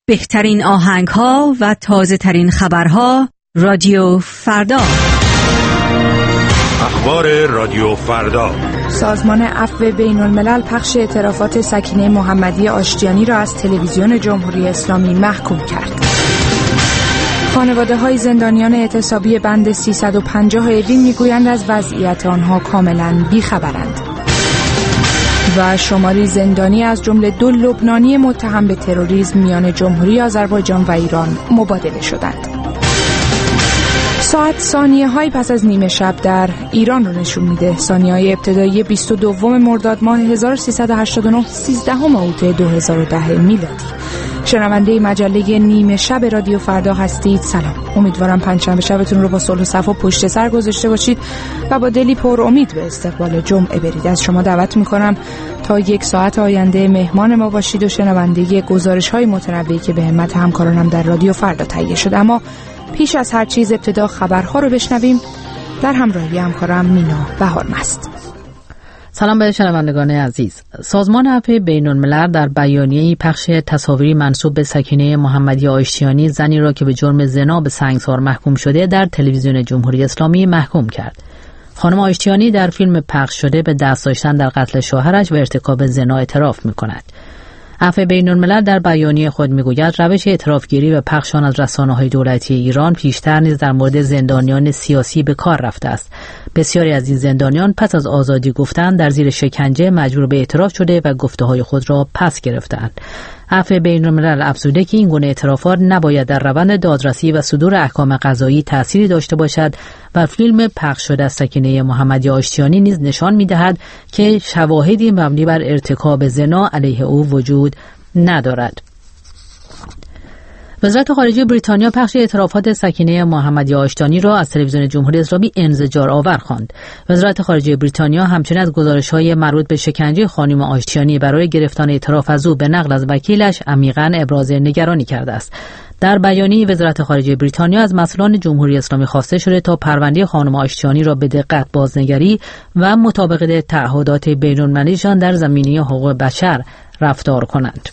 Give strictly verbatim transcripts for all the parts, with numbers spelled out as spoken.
بهترین آهنگ‌ها و تازه‌ترین خبرها رادیو فردا. اخبار رادیو فردا. سازمان عفو بین الملل پخش اعترافات سکینه محمدی آشتیانی را از تلویزیون جمهوری اسلامی محکوم کرد. خانواده‌های زندانیان اعتصابی بند سیصد و پنجاه اوین میگویند از وضعیت آنها کاملاً بیخبرند. و شماری زندانی از جمله دو لبنانی متهم به تروریسم میان جمهوری آذربایجان و ایران مبادله شدند. ساعت ثانیه های پس از نیمه شب در ایران رو نشون میده. ثانیه های ابتدایی بیست و دو مرداد ماه هزار و سیصد و هشتاد و نه، سیزدهم اوت دو هزار و ده میلادی. شنونده مجله نیمه شب رادیو فردا هستید. سلام، امیدوارم پنجشنبه شبتون رو با صلح و صفا پشت سر گذاشته باشید و با دلی پر امید به استقبال جمعه برید. از شما دعوت میکنم تا یک ساعت آینده مهمان ما باشید و شنونده گزارش های متنوعی که به همت همکارانم در رادیو فردا تهیه شده. اما پیش از هر چیز ابتدا خبرها رو بشنویم در همراهی همکارم مینا بهارمست. سلام به شنوندگان عزیز. سازمان عفو بین الملل در بیانیه‌ای پخش تصاویری منسوب به سکینه محمدی آشتیانی، زنی را که به جرم زنا به سنگسار محکوم شده، در تلویزیون جمهوری اسلامی محکوم کرد. خانم آشتیانی در فیلم پخش شده به دست داشتن در قتل شوهرش و ارتکاب زنا اعتراف می‌کند. عفو بین الملل در بیانیه خود میگوید روش اعترافگیری و پخش آن از رسانه‌های دولتی ایران پیشتر نیز در مورد زندانیان سیاسی به کار رفته است. بسیاری از این زندانیان پس از آزادی گفتن در زیر شکنجه مجبور به اعتراف شده و گفته‌های خود را پس گرفتند. عفو بین الملل افزوده که این گونه اعترافات نباید در روند دادرسی و صدور احکام قضایی تأثیری داشته باشد و فیلم پخش شده از سکینه محمدی آشتیانی نیز نشان می‌دهد که شواهدی مبنی بر ارتکاب زنا علیه او وجود ندارد. وزارت خارجه بریتانیا پخش اعترافات سکینه محمدی آشتیانی را از تلویزیون جمهوری اسلامی انزجار آور خواند. وزارت خارجه بریتانیا همچنین از گزارش‌های مربوط به شکنجه خانم آشتیانی برای گرفتن اعتراف از او به نقل از وکیلش عمیقاً ابراز نگرانی کرده است. در بیانیه وزارت خارجه بریتانیا از مسئولان جمهوری اسلامی خواسته شده تا پرونده خانم آشتیانی را به دقت بازنگری و مطابق تعهدات بین‌المللیشان در زمینه حقوق بشر رفتار کنند.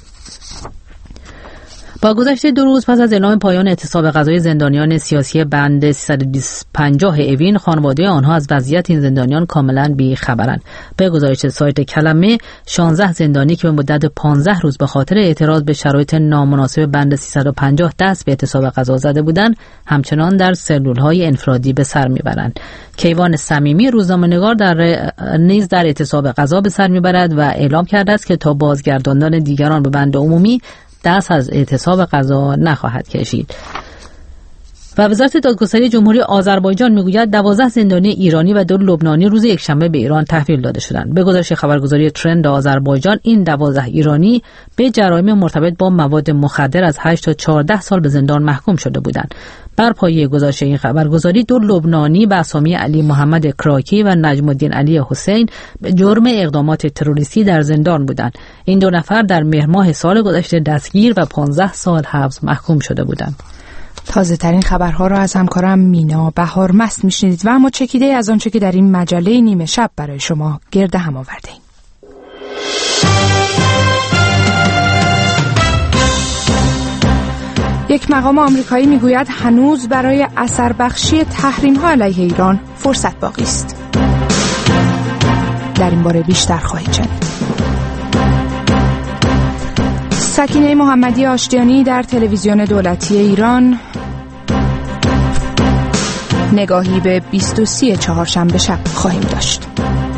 با گذشت دو روز پس از اعلام پایان اعتصاب قضایی زندانیان سیاسی بند سیصد و پنجاه اوین، خانواده آنها از وضعیت این زندانیان کاملا بی خبرند. به گزارش سایت کلمه، شانزده زندانی که به مدت پانزده روز به خاطر اعتراض به شرایط نامناسب بند سیصد و پنجاه دست به اعتصاب قضا زده بودند، همچنان در سلول‌های انفرادی به سر میبرند. کیوان صمیمی، روزنامه‌نگار، در نیز در اعتصاب قضا به سر میبرد و اعلام کرده است که تا بازگرداندن دیگران به بند عمومی دست از اعتصاب قضا نخواهد کشید. و وزارت دادگستری جمهوری آذربایجان میگوید دوازده زندانی ایرانی و دو لبنانی روز یکشنبه به ایران تحویل داده شدند. به گزارش خبرگزاری ترند آذربایجان، این دوازده ایرانی به جرایم مرتبط با مواد مخدر از هشت تا چهارده سال به زندان محکوم شده بودند. بر پایه گزارش این خبرگزاری، دو لبنانی به اسامی علی محمد کراکی و نجم الدین علی حسین به جرم اقدامات تروریستی در زندان بودند. این دو نفر در مهر ماه سال گذشته دستگیر و پانزده سال حبس محکوم شده بودند. تازه ترین خبرها را از همکارم مینا بهارمست میشنید و اما چکیده از آنچه که در این مجله نیمه شب برای شما گرد هم آورده ایم. یک مقام آمریکایی میگوید هنوز برای اثر بخشی تحریم ها علیه ایران فرصت باقی است. در این باره بیشتر خواهید شنید. سکینه محمدی آشتیانی در تلویزیون دولتی ایران، نگاهی به بیست و سه چهارشنبه شب خواهیم داشت.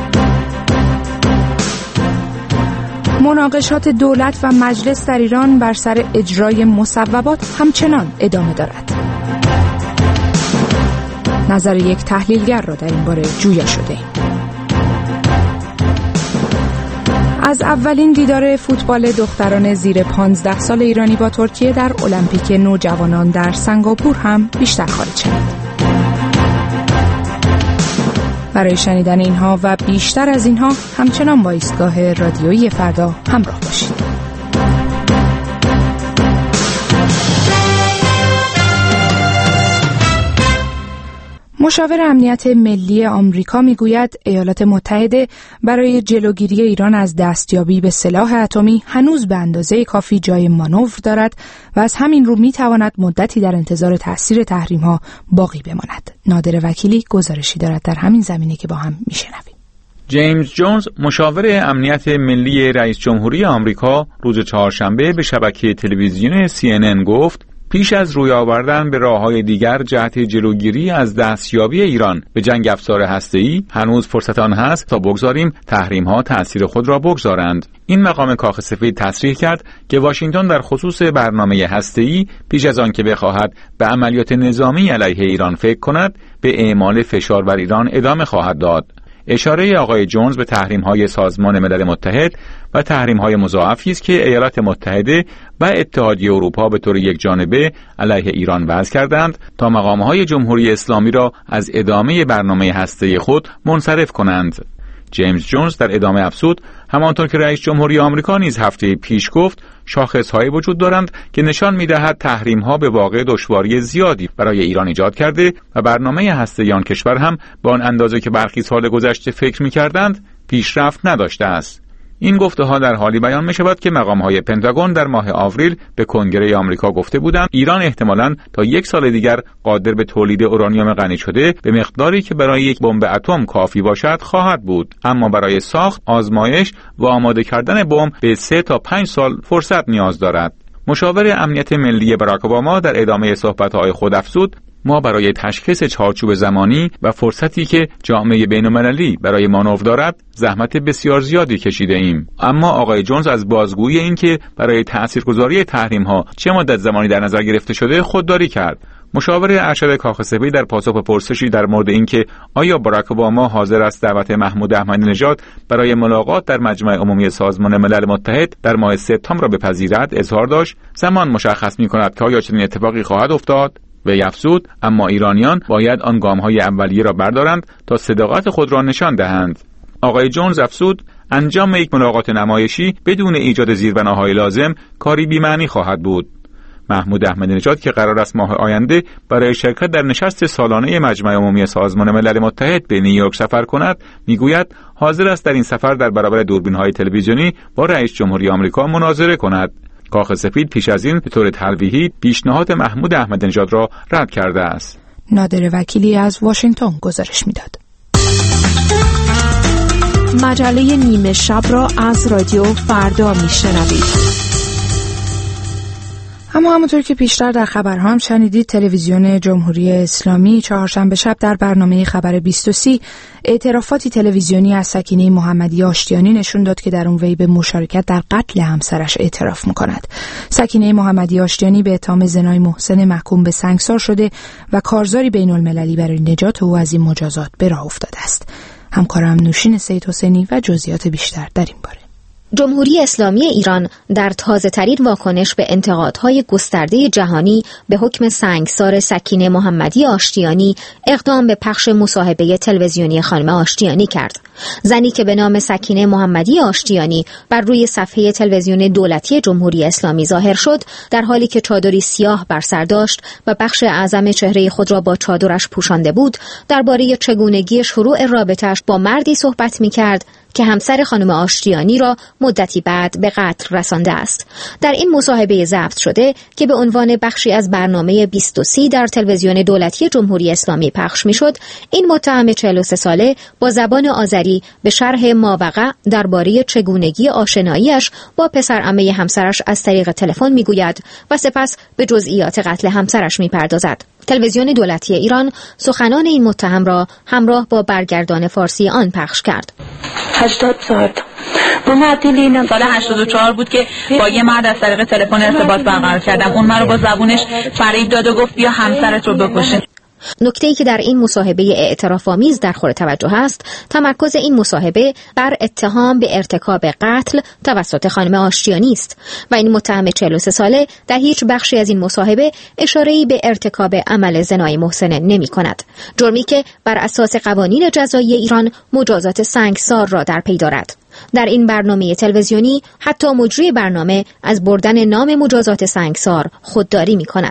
مناقشات دولت و مجلس در ایران بر سر اجرای مصوبات همچنان ادامه دارد. نظر یک تحلیلگر را در این باره جویا شده. از اولین دیدار فوتبال دختران زیر پانزده سال ایرانی با ترکیه در المپیک نوجوانان در سنگاپور هم بیشتر خواهید شنید. برای شنیدن اینها و بیشتر از اینها همچنان با ایستگاه رادیویی فردا همراه باشید. مشاور امنیت ملی آمریکا میگوید ایالات متحده برای جلوگیری ایران از دستیابی به سلاح اتمی هنوز به اندازه کافی جای مانور دارد و از همین رو میتواند مدتی در انتظار تاثیر تحریم‌ها باقی بماند. نادر وکیلی گزارشی دارد در همین زمینه که با هم میشنویم. جیمز جونز، مشاور امنیت ملی رئیس جمهوری آمریکا، روز چهارشنبه به شبکه تلویزیون سی ان ان گفت پیش از روی آوردن به راه‌های دیگر جهت جلوگیری از دستیابی ایران به جنگ افزار هسته‌ای هنوز فرصت آن هست تا بگذاریم تحریم‌ها تأثیر خود را بگذارند. این مقام کاخ سفید تصریح کرد که واشنگتن در خصوص برنامه هسته‌ای پیش از آن که بخواهد به عملیات نظامی علیه ایران فکر کند به اعمال فشار بر ایران ادامه خواهد داد. اشاره آقای جونز به تحریم‌های سازمان ملل متحد و تحریم‌های مضاعفی است که ایالات متحده و اتحادیه اروپا به طور یکجانبه علیه ایران وضع کردند تا مقام‌های جمهوری اسلامی را از ادامه برنامه هسته‌ای خود منصرف کنند. جیمز جونز در ادامه افزود همانطور که رئیس جمهوری آمریکا نیز هفته پیش گفت شاخص‌هایی وجود دارند که نشان می‌دهد تحریم‌ها به واقع دشواری زیادی برای ایران ایجاد کرده و برنامه هسته‌ای آن کشور هم با آن اندازه که برخی سال گذشته فکر می‌کردند پیشرفت نداشته است. این گفته‌ها در حالی بیان می‌شود که مقام‌های پنتاگون در ماه آوریل به کنگره آمریکا گفته بودند ایران احتمالاً تا یک سال دیگر قادر به تولید اورانیوم غنی شده به مقداری که برای یک بمب اتم کافی باشد خواهد بود، اما برای ساخت، آزمایش و آماده کردن بمب به سه تا پنج سال فرصت نیاز دارد. مشاور امنیت ملی باراک اوباما در ادامه صحبت‌های خود افزود ما برای تشخیص چارچوب زمانی و فرصتی که جامعه بین‌المللی برای مانور دارد زحمت بسیار زیادی کشیده ایم. اما آقای جونز از بازگویی این که برای تاثیرگذاری تحریم‌ها چه مدت زمانی در نظر گرفته شده خودداری کرد. مشاور ارشد کاخ سفید در پاسخ به پرسشی در مورد اینکه آیا باراک اوباما حاضر است دعوت محمود احمدی نژاد برای ملاقات در مجمع عمومی سازمان ملل متحد در ماه سپتامبر را بپذیرد اظهار داشت زمان مشخص می‌کند که آیا چنین اتفاقی خواهد افتاد. وی افزود اما ایرانیان باید آن گام‌های اولیه را بردارند تا صداقت خود را نشان دهند. آقای جونز افزود انجام یک ملاقات نمایشی بدون ایجاد زیربناهای لازم کاری بی‌معنی خواهد بود. محمود احمدی نژاد که قرار است ماه آینده برای شرکت در نشست سالانه مجمع عمومی سازمان ملل متحد به نیویورک سفر کند میگوید حاضر است در این سفر در برابر دوربین‌های تلویزیونی با رئیس جمهوری آمریکا مناظره کند. کاخ سفید پیش از این به طور تلویحی پیشنهاد محمود احمدی نژاد را رد کرده است. نادر وکیلی از واشنگتن گزارش میداد. مجله نیمه شب را از رادیو فردا میشنوید. اما همونطور که پیشتر در خبرها هم شنیدید تلویزیون جمهوری اسلامی چهارشنبه شب در برنامه خبر بیست و سی اعترافاتی تلویزیونی از سکینه محمدی آشتیانی نشون داد که در اون وی به مشارکت در قتل همسرش اعتراف میکند. سکینه محمدی آشتیانی به اتهام زنای محسن محکوم به سنگسار شده و کارزاری بین المللی برای نجات او از این مجازات به راه افتاده است. همکارم نوشین سید حسینی و جزئیات بیشتر در این باره. جمهوری اسلامی ایران در تازه‌ترین واکنش به انتقادهای گسترده جهانی به حکم سنگسار سکینه محمدی آشتیانی اقدام به پخش مصاحبه تلویزیونی خانم آشتیانی کرد. زنی که به نام سکینه محمدی آشتیانی بر روی صفحه تلویزیون دولتی جمهوری اسلامی ظاهر شد، در حالی که چادری سیاه بر سر داشت و بخش اعظم چهره خود را با چادرش پوشانده بود، درباره چگونگی شروع رابطه‌اش با مردی صحبت می‌کرد که همسر خانم آشتیانی را مدتی بعد به قتل رسانده است. در این مصاحبه ضبط شده که به عنوان بخشی از برنامه بیست و سی در تلویزیون دولتی جمهوری اسلامی پخش می‌شد، این متهم چهل و سه ساله با زبان آذری به شرح ماوقع درباره چگونگی آشناییش با پسرعمه همسرش از طریق تلفن می‌گوید و سپس به جزئیات قتل همسرش می‌پردازد. تلویزیون دولتی ایران سخنان این متهم را همراه با برگردان فارسی آن پخش کرد. هشتاد سال با معدلین سال هشتاد و چهار بود که با یه مرد از طریق تلفن ارتباط برقرار کردم. اون من رو با زبونش فریب داد و گفت بیا همسرت رو بکشه. نکته‌ای که در این مصاحبه اعتراف‌آمیز در خور توجه است، تمرکز این مصاحبه بر اتهام به ارتکاب قتل توسط خانم آشتیانی است و این متهم چهل و سه ساله در هیچ بخشی از این مصاحبه اشاره‌ای به ارتکاب عمل زنای محسن نمی‌کند، جرمی که بر اساس قوانین جزایی ایران مجازات سنگسار را در پی دارد. در این برنامه تلویزیونی حتی مجری برنامه از بردن نام مجازات سنگسار خودداری می‌کند.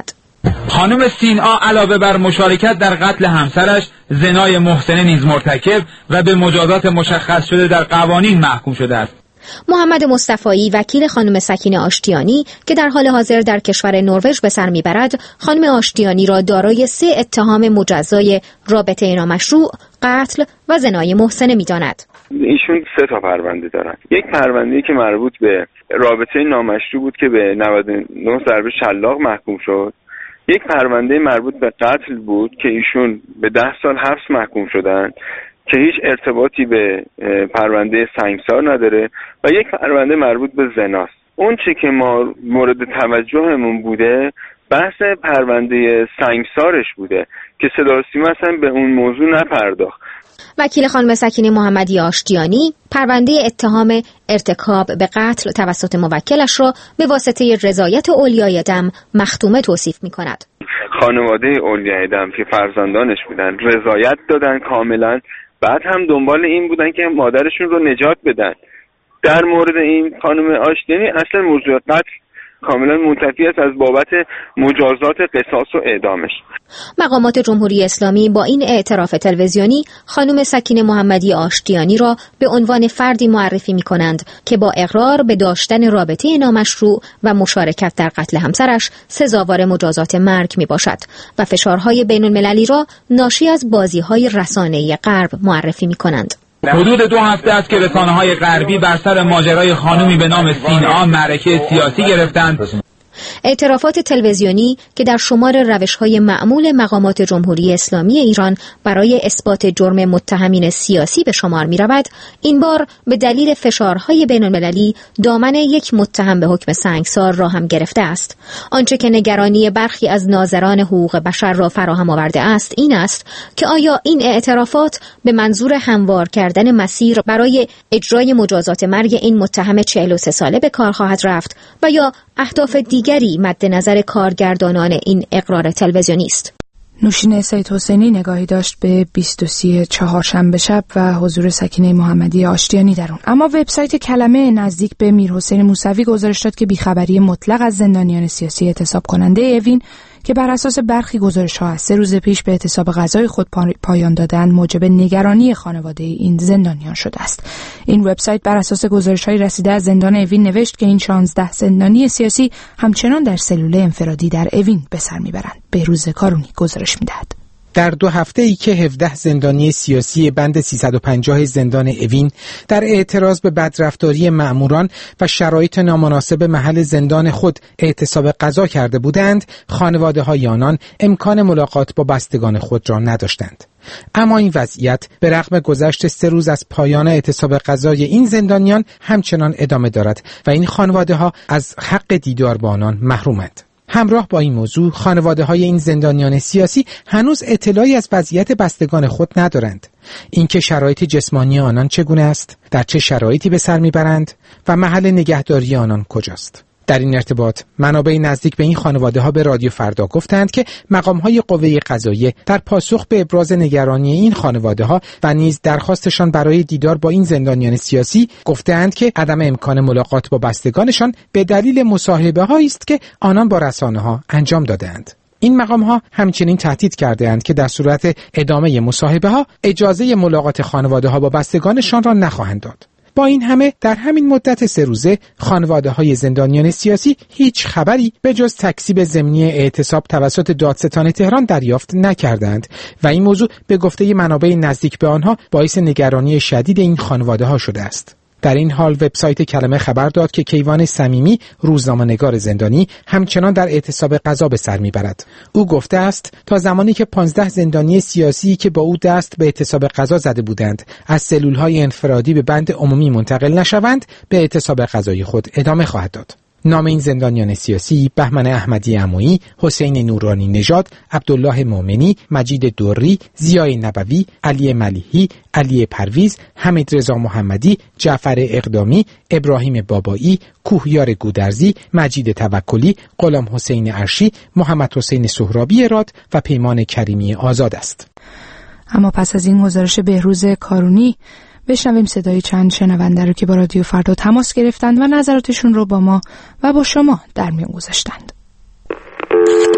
خانم سینا علاوه بر مشارکت در قتل همسرش، زنای محسنه نیز مرتکب و به مجازات مشخص شده در قوانین محکوم شده است. محمد مصطفایی وکیل خانم سکینه آشتیانی که در حال حاضر در کشور نروژ به سر میبرد، خانم آشتیانی را دارای سه اتهام مجزای رابطه نامشروع، قتل و زنای محسنه می‌داند. ایشون سه تا پرونده دارن. یک پرونده‌ای که مربوط به رابطه نامشروع بود که به نود و نه ضرب شلاق محکوم شد. یک پرونده مربوط به قتل بود که ایشون به ده سال حبس محکوم شدن که هیچ ارتباطی به پرونده سنگسار نداره و یک پرونده مربوط به زناست. اون چی که ما مورد توجهمون بوده بحث پرونده سنگسارش بوده که صدا و سیما اصلا به اون موضوع نپرداخت. وکیل خانم سکینه محمدی آشتیانی پرونده اتهام ارتکاب به قتل توسط موکلش را به واسطه رضایت اولیای دم مختومه توصیف می کند. خانواده اولیای دم که فرزندانش بودن رضایت دادن کاملا، بعد هم دنبال این بودن که مادرشون رو نجات بدن. در مورد این خانم آشتیانی اصلا موضوع قتل کاملا منتفی است از بابت مجازات قصاص و اعدامش. مقامات جمهوری اسلامی با این اعتراف تلویزیونی خانم سکینه محمدی آشتیانی را به عنوان فردی معرفی می کنند که با اقرار به داشتن رابطه نامشروع و مشارکت در قتل همسرش سزاوار مجازات مرگ می باشد و فشارهای بین المللی را ناشی از بازی‌های رسانه‌ای غرب معرفی می کنند. حدود دو هفته است که رسانه‌های غربی بر سر ماجرای خانومی به نام سینا معرکه سیاسی گرفتند. اعترافات تلویزیونی که در شمار روش‌های معمول مقامات جمهوری اسلامی ایران برای اثبات جرم متهمین سیاسی به شمار می‌رود، این بار به دلیل فشارهای بین‌المللی دامن یک متهم به حکم سنگسار را هم گرفته است. آنچه که نگرانی برخی از ناظران حقوق بشر را فراهم آورده است این است که آیا این اعترافات به منظور هموار کردن مسیر برای اجرای مجازات مرگ این متهم چهل و سه ساله به کار خواهد رفت و یا اهداف دیگری مد نظر کارگردانان این اقرار تلویزیونی است. نوشین سید حسینی نگاهی داشت به بیست و سی چهارشنبه شب و حضور سکینه محمدی آشتیانی در اون. اما وبسایت کلمه نزدیک به میرحسین موسوی گزارش داد که بیخبری مطلق از زندانیان سیاسی اعتصاب کننده اوین که بر اساس برخی گزارش‌ها از سه روز پیش به اعتصاب غذای خود پایان دادند موجب نگرانی خانواده این زندانیان شده است. این وبسایت بر اساس گزارش‌های رسیده از زندان اوین نوشت که این شانزده زندانی سیاسی همچنان در سلول انفرادی در اوین به سر میبرند. بهروز کارونی گزارش میدهد. در دو هفته ای که هفده زندانی سیاسی بند سیصد و پنجاه زندان اوین در اعتراض به بدرفتاری مأموران و شرایط نامناسب محل زندان خود اعتصاب غذا کرده بودند، خانواده‌های آنان امکان ملاقات با بستگان خود را نداشتند. اما این وضعیت به رغم گذشت سه روز از پایان اعتصاب غذای این زندانیان همچنان ادامه دارد و این خانواده‌ها از حق دیدار با آنان محرومند. همراه با این موضوع خانواده‌های این زندانیان سیاسی هنوز اطلاعی از وضعیت بستگان خود ندارند. اینکه شرایط جسمانی آنان چگونه است، در چه شرایطی به سر میبرند و محل نگهداری آنان کجاست. در این ارتباط منابع نزدیک به این خانواده‌ها به رادیو فردا گفتند که مقام‌های قوه قضاییه در پاسخ به ابراز نگرانی این خانواده‌ها و نیز درخواستشان برای دیدار با این زندانیان سیاسی گفتند که عدم امکان ملاقات با بستگانشان به دلیل مصاحبه‌هایی است که آنان با رسانه‌ها انجام دادند. این مقام‌ها همچنین تهدید کرده‌اند که در صورت ادامه مصاحبه‌ها اجازه ملاقات خانواده‌ها با بستگانشان را نخواهند داد. با این همه در همین مدت سه روزه خانواده‌های زندانیان سیاسی هیچ خبری به جز تکذیب ضمنی اعتصاب توسط دادستان تهران دریافت نکردند و این موضوع به گفته منابع نزدیک به آنها باعث نگرانی شدید این خانواده‌ها شده است. در این حال وبسایت کلمه خبر داد که کیوان صمیمی، روزنامه‌نگار زندانی، همچنان در اعتصاب غذا به سر میبرد. او گفته است تا زمانی که پانزده زندانی سیاسی که با او دست به اعتصاب غذا زده بودند از سلول‌های انفرادی به بند عمومی منتقل نشوند، به اعتصاب غذای خود ادامه خواهد داد. نام این زندانیان سیاسی بهمن احمدی عمویی، حسین نورانی نژاد، عبدالله مومنی، مجید دوری، ضیای نبوی، علی ملیحی، علی پرویز، حمید رضا محمدی، جعفر اقدامی، ابراهیم بابایی، کوهیار گودرزی، مجید توکلی، غلام حسین عرشی، محمد حسین سهرابی راد و پیمان کریمی آزاد است. اما پس از این گزارش بهروز کارونی بشنویم صدای چند شنونده رو که با رادیو فردا تماس گرفتند و نظراتشون رو با ما و با شما در میون گذاشتند.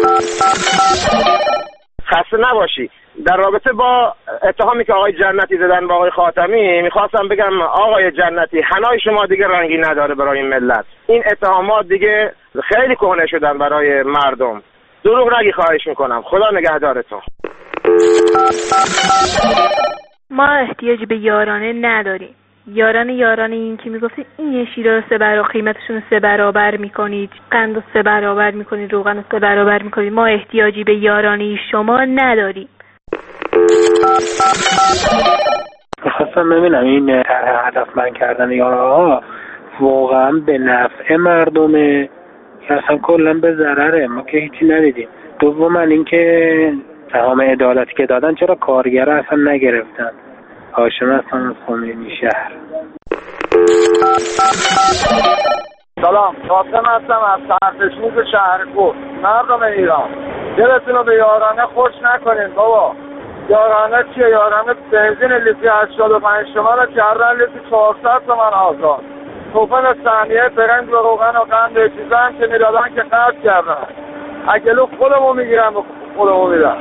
خسته نباشی. در رابطه با اتهامی که آقای جنتی زدن با آقای خاتمی میخواستم بگم آقای جنتی، حنای شما دیگه رنگی نداره برای این ملت. این اتهامات دیگه خیلی کهنه شدن برای مردم. دروغ نگی خواهش میکنم. خدا نگهدارتون. ما احتیاجی به یارانه نداریم. یاران یاران این که میگفتید این شیرا رو سه برابر قیمتشون رو سه برابر میکنید، قند رو سه برابر میکنید، روغن رو سه برابر میکنید. ما احتیاجی به یارانه شما نداریم. خواستم ببینم این طرح هدفمند کردن یارانه‌ها واقعا به نفع مردمه یا اصلا کلا به ضرره؟ ما که هیچی ندیدیم. دوما اینکه سهام عدالتی که دادن چرا کارگرها اصلا نگرفتن؟ هاشم هستم از خمینی شهر. سلام، قاسم هستم از سرپشموز شهرکوه. مردم ایران دلتون رو به یارانه خوش نکنین بابا. یارانه چیه؟ یارانه بنزین لیتری هشتاد و پنج تومن رو کردن لیتری چهارصد تومن آزاد. توفن ثانیه برنج و روغن و قند و چیزا هم که میدادن که خرج کردن. اگلو خودمو میگیرم و خودمو میدم.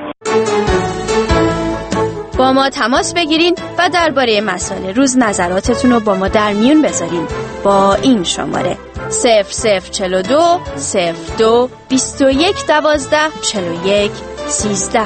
با ما تماس بگیرین و درباره مسائل روز نظراتتون رو با ما در میون بذارین با این شماره صفر صفر چهل و دو صفر دو بیست و یک دوازده چهل و یک سیزده.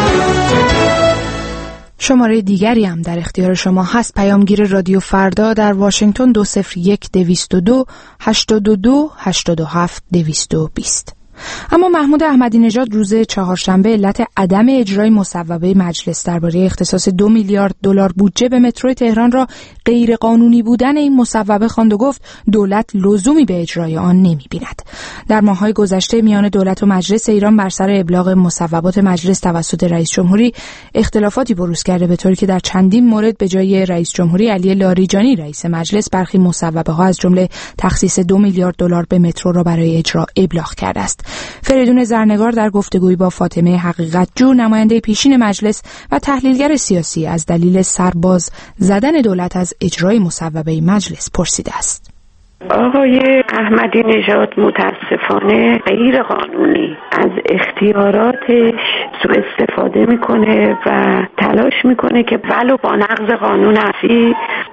شماره دیگری هم در اختیار شما هست. پیامگیر رادیو فردا در واشنگتن دو صفر یک دویست و دو هشتاد و دو هشتاد و هفت دویست و بیست. اما محمود احمدی نژاد روز چهارشنبه علت عدم اجرای مصوبه مجلس درباره اختصاص دو میلیارد دلار بودجه به مترو تهران را غیر قانونی بودن این مصوبه خواند و گفت دولت لزومی به اجرای آن نمی‌بیند. در ماه‌های گذشته میان دولت و مجلس ایران بر سر ابلاغ مصوبات مجلس توسط رئیس جمهوری اختلافاتی بروز کرده، به طوری که در چندین مورد به جای رئیس جمهوری علی لاریجانی رئیس مجلس برخی مصوبه‌ها از جمله تخصیص دو میلیارد دلار به مترو را برای اجرا ابلاغ کرده است. فریدون زرنگار در گفتگویی با فاطمه حقیقت جو نماینده پیشین مجلس و تحلیلگر سیاسی از دلیل سرباز زدن دولت از اجرای مصوبه مجلس پرسیده است. آقای احمدی نژاد متاسفانه غیر قانونی از اختیاراتش سوء استفاده میکنه و تلاش میکنه که ولو با نقض قانون اساسی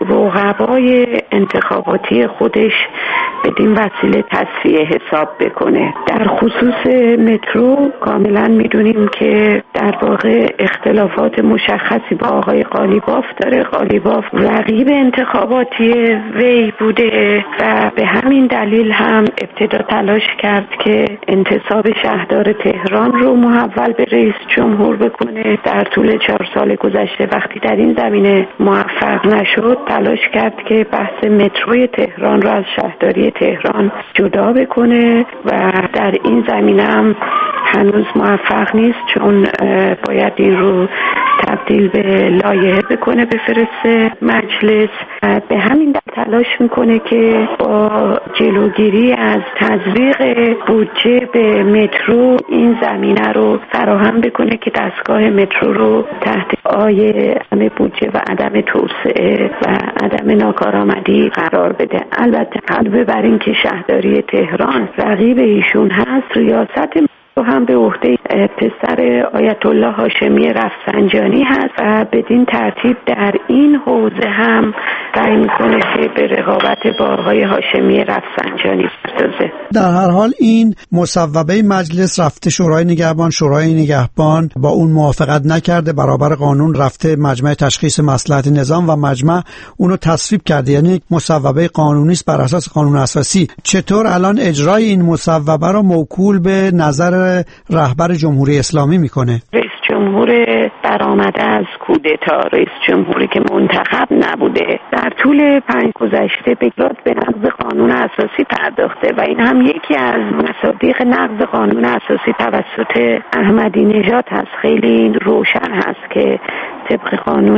رقبای انتخاباتی خودش بدین وسیله تصفیه حساب بکنه. در خصوص مترو کاملا میدونیم که در واقع اختلافات مشخصی با آقای قالیباف داره. قالیباف رقیب انتخاباتی وی بوده و به همین دلیل هم ابتدا تلاش کرد که انتصاب شهردار تهران رو محول به رئیس جمهور بکنه. در طول چهار سال گذشته وقتی در این زمینه موفق نشد تلاش کرد که بحث متروی تهران رو از شهرداری تهران جدا بکنه و در این زمینه هم هنوز موفق نیست، چون باید این رو تبدیل به لایحه بکنه بفرسته مجلس. به همین دلیل تلاش میکنه که با جلوگیری از تزریق بودجه به مترو این زمینه رو فراهم بکنه که دستگاه مترو رو تحت آیه عدم بودجه و عدم توسعه و عدم ناکارآمدی قرار بده. البته علاوه بر این که شهرداری تهران رقیب ایشون هست، ریاست و هم به عهده پسر آیت الله هاشمی رفسنجانی هست و بدین ترتیب در این حوزه هم سعی میکنه که به رقابت با آقای هاشمی رفسنجانی بپردازه. در هر حال این مصوبه مجلس رفته شورای نگهبان، شورای نگهبان با اون موافقت نکرده، برابر قانون رفته مجمع تشخیص مصلحت نظام و مجمع اونو تصویب کرده، یعنی مصوبه قانونی است بر اساس قانون اساسی. چطور الان اجرای این مصوبه رو موکول به نظر رهبر جمهوری اسلامی میکنه؟ رئیس جمهور برآمده از کودتا، رئیس جمهوری که منتخب نبوده، در طول پنج گذشته به به نقض قانون اساسی پرداخته و این هم یکی از مصادیق نقض قانون اساسی توسط احمدی نژاد هست. خیلی روشن هست که طبق قانون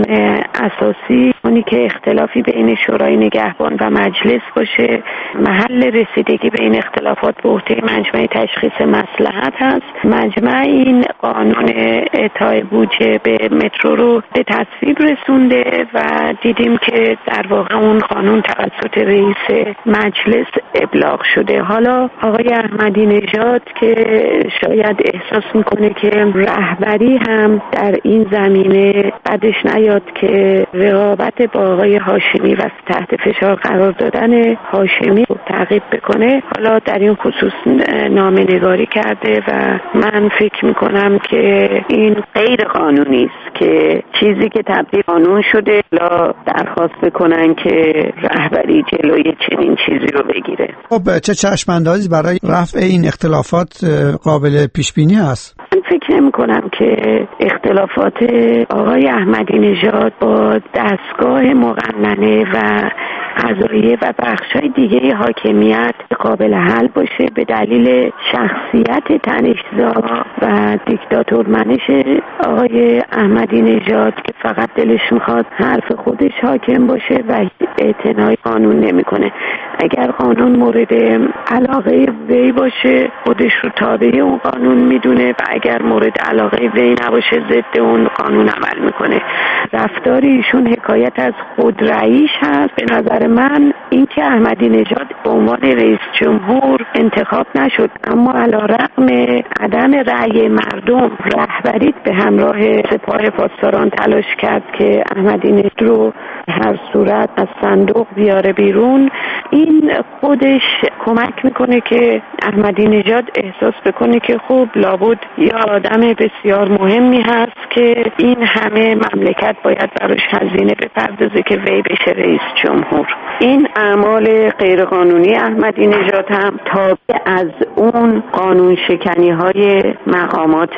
اساسی اونی که اختلافی بین شورای نگهبان و مجلس باشه محل رسیدگی به این اختلافات به عهده مجمع تشخیص مصلحت هست. مجمع این قانون اعطای بودجه به مترو رو به تصویب رسونده و دیدیم که در واقع اون قانون توسط رئیس مجلس ابلاغ شده. حالا آقای احمدی نژاد که شاید احساس میکنه که رهبری هم در این زمینه بعدش نیاد که رقابت با آقای هاشمی و تحت فشار قرار دادن هاشمی رو تعقیب بکنه، حالا در این خصوص نامه‌نگاری کرده و من فکر میکنم که این غیر قانونی است که چیزی که تبدیل قانون شده لا درخواست بکنن که رهبری جلوی چنین چیزی رو بگیره. خب چه چشم‌اندازی برای رفع این اختلافات قابل پیش بینی هست؟ من فکر نمی کنم که اختلافات آقای احمدی نژاد با دستگاه مقننه و قضاییه و بخشای دیگه حاکمیت قابل حل باشه به دلیل شخصیت تنش‌زا و دیکتاتور منش آقای احمدی نژاد که فقط دلش میخواد حرف خودش حاکم باشه و اعتنای قانون نمیکنه. اگر قانون مورد علاقه وی باشه خودش رو تابع اون قانون میدونه و اگر مورد علاقه وی نباشه ضد اون قانون عمل میکنه. رفتار ایشون حکایت از خودرأییش هست. به نظر من اینکه احمدی نژاد به عنوان رئیس جمهور انتخاب نشد اما علیرغم عدم رأی مردم رهبری به همراه سپاه پاسداران تلاش کرد که احمدی نژاد رو هر صورت از صندوق بیاره بیرون، این خودش کمک میکنه که احمدی نژاد احساس بکنه که خب لابد یا آدم بسیار مهمی هست که این همه مملکت باید براش هزینه بپردازه که وی بشه رئیس جمهور. این اعمال غیرقانونی احمدی نژاد هم تابع از اون قانون شکنی های مقامات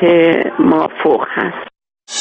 مافوق هست.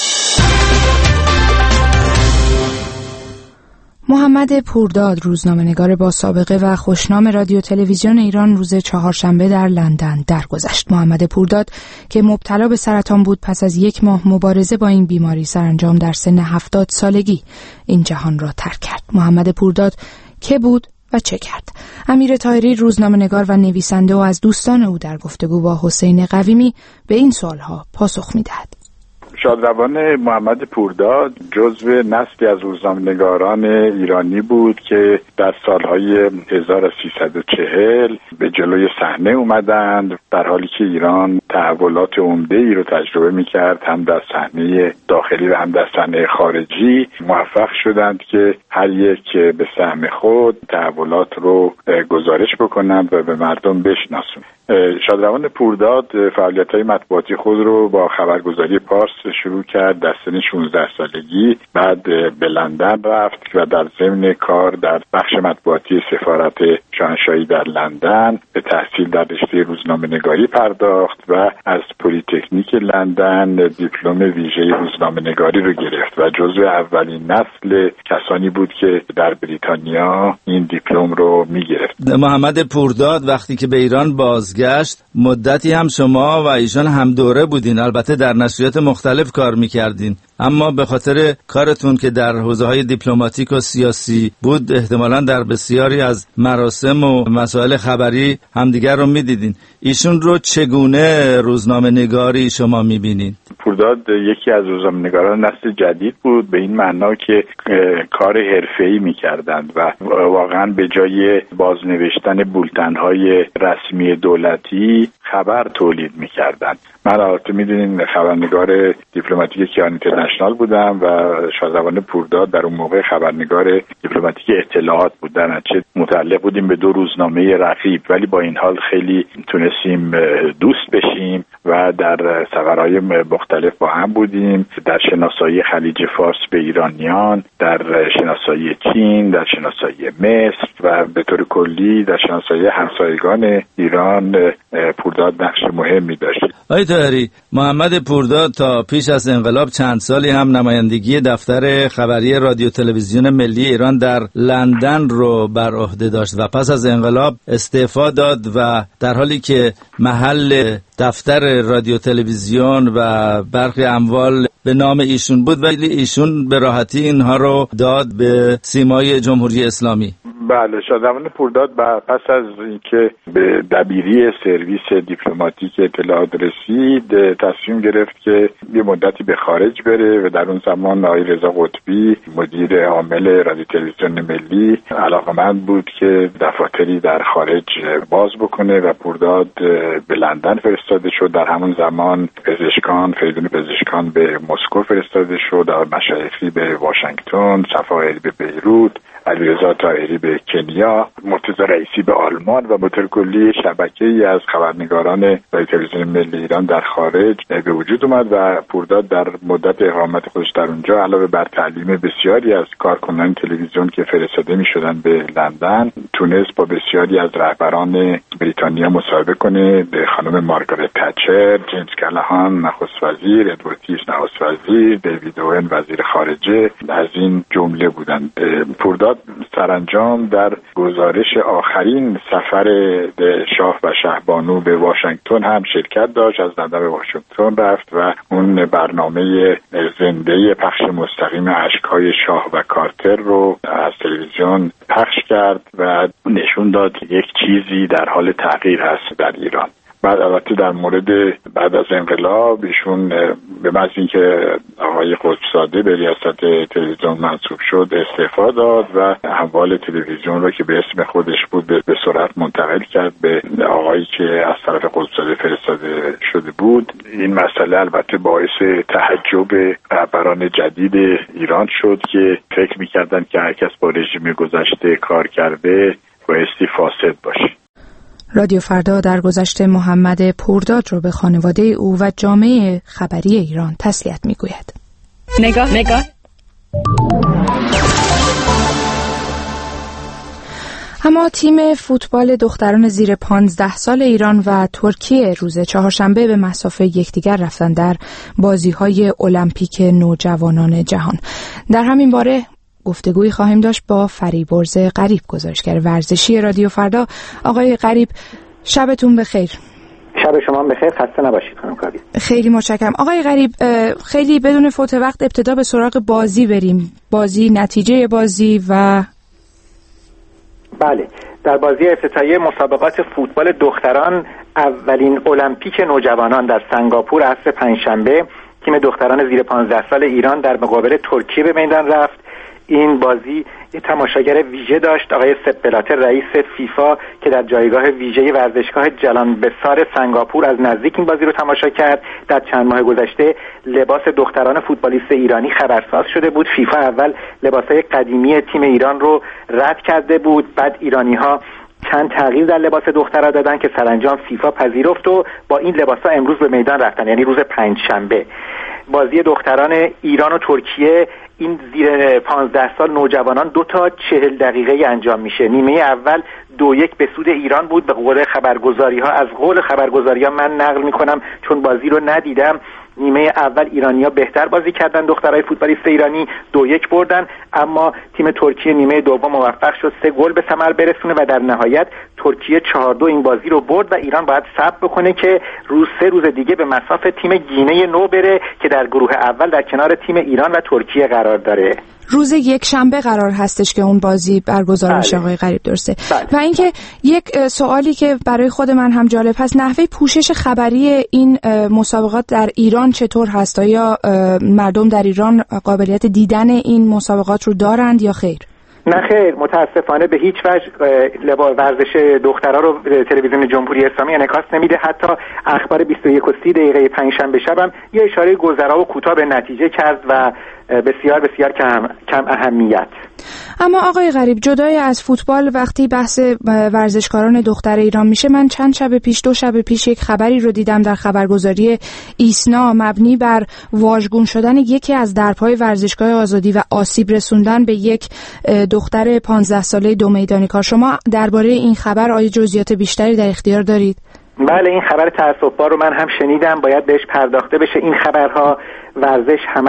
محمد پورداد، روزنامه‌نگار با سابقه و خوشنام رادیو تلویزیون ایران، روز چهارشنبه در لندن درگذشت. محمد پورداد که مبتلا به سرطان بود پس از یک ماه مبارزه با این بیماری سرانجام در سن هفتاد سالگی این جهان را ترک کرد. محمد پورداد که بود و چه کرد؟ امیر طاهری، روزنامه‌نگار و نویسنده و از دوستان او در گفتگو با حسین قویمی به این سوالها پاسخ می‌دهد. شادروان محمد پورداد جزو نسلی از روزنامه‌نگاران ایرانی بود که در سالهای هزار و سیصد و چهل به جلوی صحنه اومدند، در حالی که ایران تحولات عمده‌ای رو تجربه می‌کرد، هم در صحنه داخلی و هم در صحنه خارجی. موفق شدند که هر یک به سهم خود تحولات رو گزارش بکنند و به مردم بشناسونند. شادروان پورداد فعالیت‌های مطبوعاتی خود رو با خبرگزاری پارس شروع کرد در سن شانزده سالگی. بعد به لندن رفت و در ضمن کار در بخش مطبوعاتی سفارت شاهنشاهی در لندن به تحصیل در رشته روزنامه‌نگاری پرداخت و از پلی‌تکنیک لندن دیپلم ویژه روزنامه‌نگاری رو گرفت و جزو اولین نسل کسانی بود که در بریتانیا این دیپلم رو می‌گرفت. محمد پورداد وقتی که به ایران بازگشت مدتی هم شما و ایشان هم دوره بودین، البته در نشریات مختلف کار میکردین، اما به خاطر کارتون که در حوزه‌های دیپلماتیک و سیاسی بود احتمالاً در بسیاری از مراسم و مسائل خبری همدیگر رو میدیدین. ایشون رو چگونه روزنامه نگاری شما میبینین؟ پورداد یکی از روزنامه‌نگاران نسل جدید بود، به این معنا که کار حرفه‌ای می‌کردند و واقعاً به جای بازنوشتن بولتن‌های رسمی دولتی خبر تولید می‌کردند. من البته می‌دونین خبرنگار دیپلماتیک کیان اینترنشنال بودم و شادروان پورداد در اون موقع خبرنگار دیپلماتیک اطلاعات بود. در نتیجه متعلق بودیم به دو روزنامه رقیب، ولی با این حال خیلی تونستیم دوست بشیم و در سفرهای مختلف با هم بودیم، در شناسایی خلیج فارس به ایرانیان، در شناسایی چین، در شناسایی مصر و به طور کلی در شناسایی همسایگان ایران پورداد نقش مهمی داشت. آقای طاهری، محمد پورداد تا پیش از انقلاب چند سالی هم نمایندگی دفتر خبری رادیو تلویزیون ملی ایران در لندن رو بر عهده داشت و پس از انقلاب استعفا داد و در حالی که محل دفتر رادیو تلویزیون و برخی اموال به نام ایشون بود، ولی ایشون به راحتی اینها رو داد به سیمای جمهوری اسلامی. بله، شادروان پورداد پس از اینکه به دبیری سرویس دیپلماتیک اطلاعات رسید تصمیم گرفت که یه مدتی به خارج بره و در اون زمان آقای رضا قطبی مدیر عامل رادیو تلویزیون ملی علاقمند بود که دفاتری در خارج باز بکنه و پورداد به لندن فرستاده شد. در همون زمان پزشکان، فریدون پزشکان به مسکو فرستاده شد، آقای مشایخی به واشنگتن، صفاهری به بیروت، علیرضا طاهری به کنیا، مرتضی رئیسی به آلمان و به طور کلی شبکه‌ای از خبرنگاران رادیو تلویزیون ملی ایران در خارج به وجود اومد و پورداد در مدت اقامت خودش در اونجا علاوه بر تعلیم بسیاری از کارکنان تلویزیون که فرستاده می‌شدن به لندن، تونست با بسیاری از رهبران بریتانیا مصاحبه کنه. به خانم مارگارت تچر، جیمز کلهان نخست وزیر، ادوارد هیس نخست وزیر، دیوید اوین وزیر خارجه از این جمله بودند. پورداد سرانجام در گزارش آخرین سفر شاه و شهبانو به واشنگتن هم شرکت داشت. از لندن به واشنگتن رفت و اون برنامه زنده پخش مستقیم اشک‌های شاه و کارتر رو از تلویزیون پخش کرد و نشون داد که یک چیزی در حال تغییر هست در ایران. بعد البته در مورد بعد از انقلاب ایشون به محض اینکه آقای قطب‌زاده به ریاست تلویزیون منصوب شد استعفا داد و اموال تلویزیون رو که به اسم خودش بود به سرعت منتقل کرد به آقایی که از طرف قطب‌زاده فرستاده شده بود. این مسئله البته باعث تعجب رهبران جدید ایران شد که فکر می‌کردند که هر کس با رژیم گذشته کار کرده بایستی فاسد باشه. رادیو فردا در گذشته محمد پورداد رو به خانواده او و جامعه خبری ایران تسلیت می‌گوید. نگاه نگاه اما تیم فوتبال دختران زیر پانزده سال ایران و ترکیه روز چهارشنبه به مصاف یکدیگر رفتن در بازی‌های المپیک نوجوانان جهان. در همین باره گفتگویی خواهیم داشت با فریبرز غریب، گزارشگر ورزشی رادیو فردا. آقای غریب شبتون بخیر. شب شما بخیر، خسته نباشید خانم کابی. خیلی متشکرم. آقای غریب، خیلی بدون فوت وقت ابتدا به سراغ بازی بریم. بازی، نتیجه بازی و بله، در بازی افتتاحیه مسابقات فوتبال دختران اولین المپیک نوجوانان در سنگاپور عصر پنجشنبه تیم دختران زیر پانزده سال ایران در مقابل ترکیه به میدان رفت. این بازی یه تماشاگر ویژه داشت، آقای سپ بلاتر رئیس فیفا که در جایگاه ویژه ورزشگاه جلان بسار سنگاپور از نزدیک این بازی رو تماشا کرد. در چند ماه گذشته لباس دختران فوتبالیست ایرانی خبرساز شده بود. فیفا اول لباسای قدیمی تیم ایران رو رد کرده بود، بعد ایرانی‌ها چند تغییر در لباس دخترها دادن که سرانجام فیفا پذیرفت و با این لباسا امروز به میدان رفتن، یعنی روز پنجشنبه. بازی دختران ایران و ترکیه این زیر پانزده سال نوجوانان دو تا چهل دقیقه انجام میشه. نیمه اول دو یک به سود ایران بود به قول خبرگزاری ها. از قول خبرگزاری ها من نقل میکنم چون بازی رو ندیدم. نیمه اول ایرانی‌ها بهتر بازی کردن، دخترای فوتبالیست ایرانی دو یک بردن، اما تیم ترکیه نیمه دوم موفق شد سه گل به ثمر برسونه و در نهایت ترکیه چهار دو این بازی رو برد و ایران باید صبر بکنه که روز سه روز دیگه به مصاف تیم گینه نو بره که در گروه اول در کنار تیم ایران و ترکیه قرار داره. روز یک شنبه قرار هستش که اون بازی برگزار میشه. آقای غریب درسته؟ بله. و اینکه یک سوالی که برای خود من هم جالب هست، نحوه پوشش خبری این مسابقات در ایران چطور هست؟ آیا مردم در ایران قابلیت دیدن این مسابقات رو دارند یا خیر؟ نه خیر، متاسفانه به هیچ وجه لباس ورزش دخترها رو تلویزیون جمهوری اسلامی انعکاس نمیده. حتی اخبار بیست و یک و سی دقیقه پنجشنبه شبم یه اشاره گذرا و کوتاه به نتیجه کرد و بسیار بسیار کم کم اهمیت. اما آقای غریب، جدای از فوتبال وقتی بحث ورزشکاران دختر ایران میشه، من چند شب پیش دو شب پیش یک خبری رو دیدم در خبرگزاری ایسنا مبنی بر واژگون شدن یکی از درپای ورزشگاه آزادی و آسیب رسوندن به یک دختر پانزده ساله دو میدانی کار. شما درباره این خبر آیا جزئیات بیشتری در اختیار دارید؟ بله، این خبر تأسف‌بار رو من هم شنیدم، باید بهش پرداخته بشه. این خبرها ورزش همش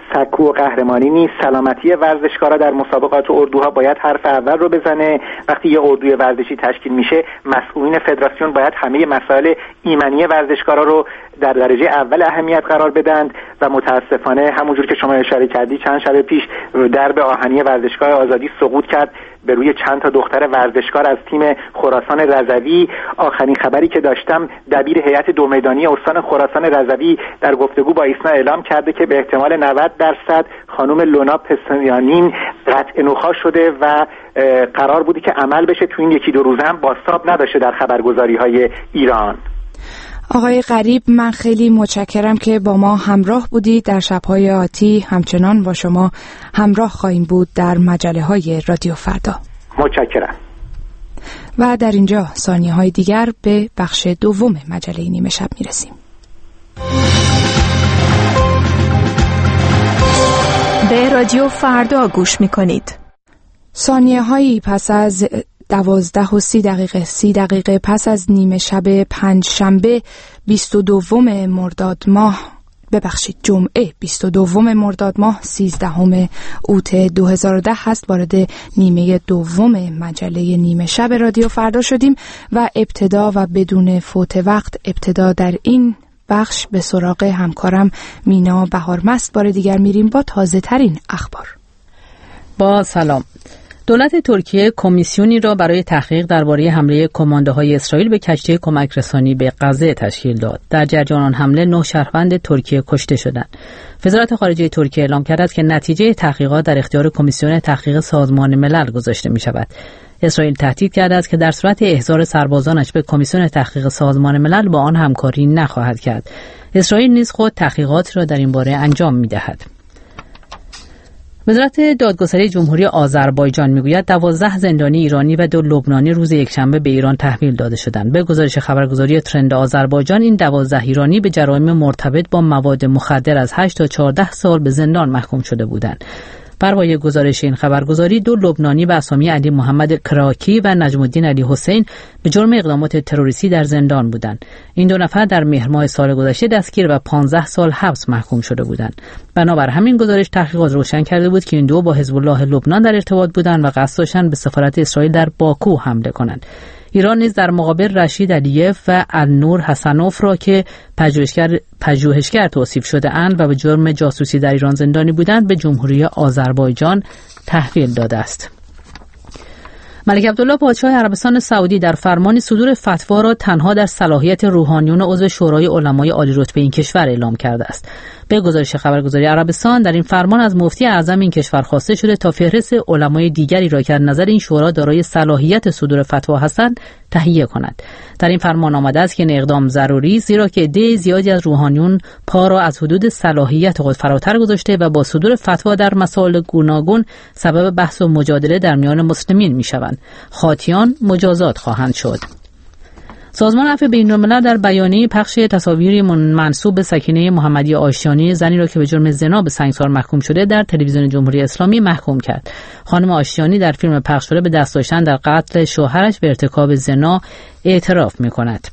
سکو و قهرمانی نیست. سلامتی ورزشکارا در مسابقات اردوها باید حرف اول رو بزنه. وقتی یه اردوی ورزشی تشکیل میشه، مسئولین فدراسیون باید همه مسائل ایمنی ورزشکارا رو در درجه اول اهمیت قرار بدند و متاسفانه همونجور که شما اشاره کردی چند شب پیش درب آهنی ورزشگاه آزادی سقوط کرد به روی چند تا دختر ورزشکار از تیم خراسان رضوی. آخرین خبری که داشتم دبیر هیئت دو میدانی استان خراسان رضوی در گفتگو با ایسنا اعلام کرده که به احتمال نود درصد خانم لونا پسیانین قطع نخاع شده و قرار بودی که عمل بشه. تو این یکی دو روز هم بازتاب نداشته در خبرگزاری‌های ایران. آقای غریب، من خیلی متشکرم که با ما همراه بودید. در شب‌های آتی همچنان با شما همراه خواهیم بود در مجله‌های رادیو فردا. متشکرم. و در اینجا ثانیه‌های دیگر به بخش دوم مجله نیمه شب میرسیم. به رادیو فردا گوش میکنید. ثانیه‌هایی پس از دوازده و سی دقیقه سی دقیقه پس از نیمه شب پنج شنبه بیست و دوم مرداد ماه ببخشید جمعه بیست و دوم مرداد ماه سیزدهم اوت دو هزار و ده هست. وارد نیمه دوم مجله نیمه شب رادیو فردا شدیم و ابتدا و بدون فوت وقت ابتدا در این بخش به سراغ همکارم مینا بهارمست بار دیگر میریم با تازه ترین اخبار. با سلام. دولت ترکیه کمیسیونی را برای تحقیق درباره حمله کماندوهای اسرائیل به کشتی کمک رسانی به غزه تشکیل داد. در جریان آن حمله نه شهروند ترکیه کشته شدند. وزارت خارجه ترکیه اعلام کرده است که نتیجه تحقیقات در اختیار کمیسیون تحقیق سازمان ملل گذاشته می شود. اسرائیل تهدید کرده است که در صورت احضار سربازانش به کمیسیون تحقیق سازمان ملل با آن همکاری نخواهد کرد. اسرائیل نیز خود تحقیقات را در این باره انجام می دهد. وزارت دادگستری جمهوری آذربایجان میگوید دوازده زندانی ایرانی و دو لبنانی روز یکشنبه به ایران تحویل داده شدند. به گزارش خبرگزاری ترند آذربایجان این دوازده ایرانی به جرایم مرتبط با مواد مخدر از هشت تا چهارده سال به زندان محکوم شده بودند. بر پایه گزارش این خبرگزاری دو لبنانی به اسامی علی محمد کراکی و نجم الدین علی حسین به جرم اقدامات تروریستی در زندان بودند. این دو نفر در مهر ماه سال گذشته دستگیر و پانزده سال حبس محکوم شده بودند. بنابر همین گزارش تحقیقات روشن کرده بود که این دو با حزب الله لبنان در ارتباط بودند و قصد داشتند به سفارت اسرائیل در باکو حمله کنند. ایران نیز در مقابل رشید علیف و النور حسنوف را که پژوهشگر پژوهشگر توصیف شده اند و به جرم جاسوسی در ایران زندانی بودند به جمهوری آذربایجان تحویل داده است. ملک عبدالله پادشاه عربستان سعودی در فرمانی صدور فتوا را تنها در صلاحیت روحانیون عضو شورای علمای عالی رتبه این کشور اعلام کرده است. به گزارش خبرگزاری عربستان در این فرمان از مفتی اعظم این کشور خواسته شده تا فهرست علمای دیگری را که از نظر این شورا دارای صلاحیت صدور فتوا هستند تهیه کند. در این فرمان آمده است که این اقدام ضروری زیرا که عده زیادی از روحانیون پا را از حدود صلاحیت خود فراتر گذاشته و با صدور فتوا در مسائل گوناگون سبب بحث و مجادله در میان مسلمین میشوند. خاطیان مجازات خواهند شد. سازمان عفو بین‌الملل در بیانیه پخش تصاویری منسوب به سکینه محمدی آشتیانی، زنی را که به جرم زنا به سنگسار محکوم شده در تلویزیون جمهوری اسلامی محکوم کرد. خانم آشتیانی در فیلم پخش شده به دست داشتن در قتل شوهرش به ارتکاب زنا اعتراف می‌کند.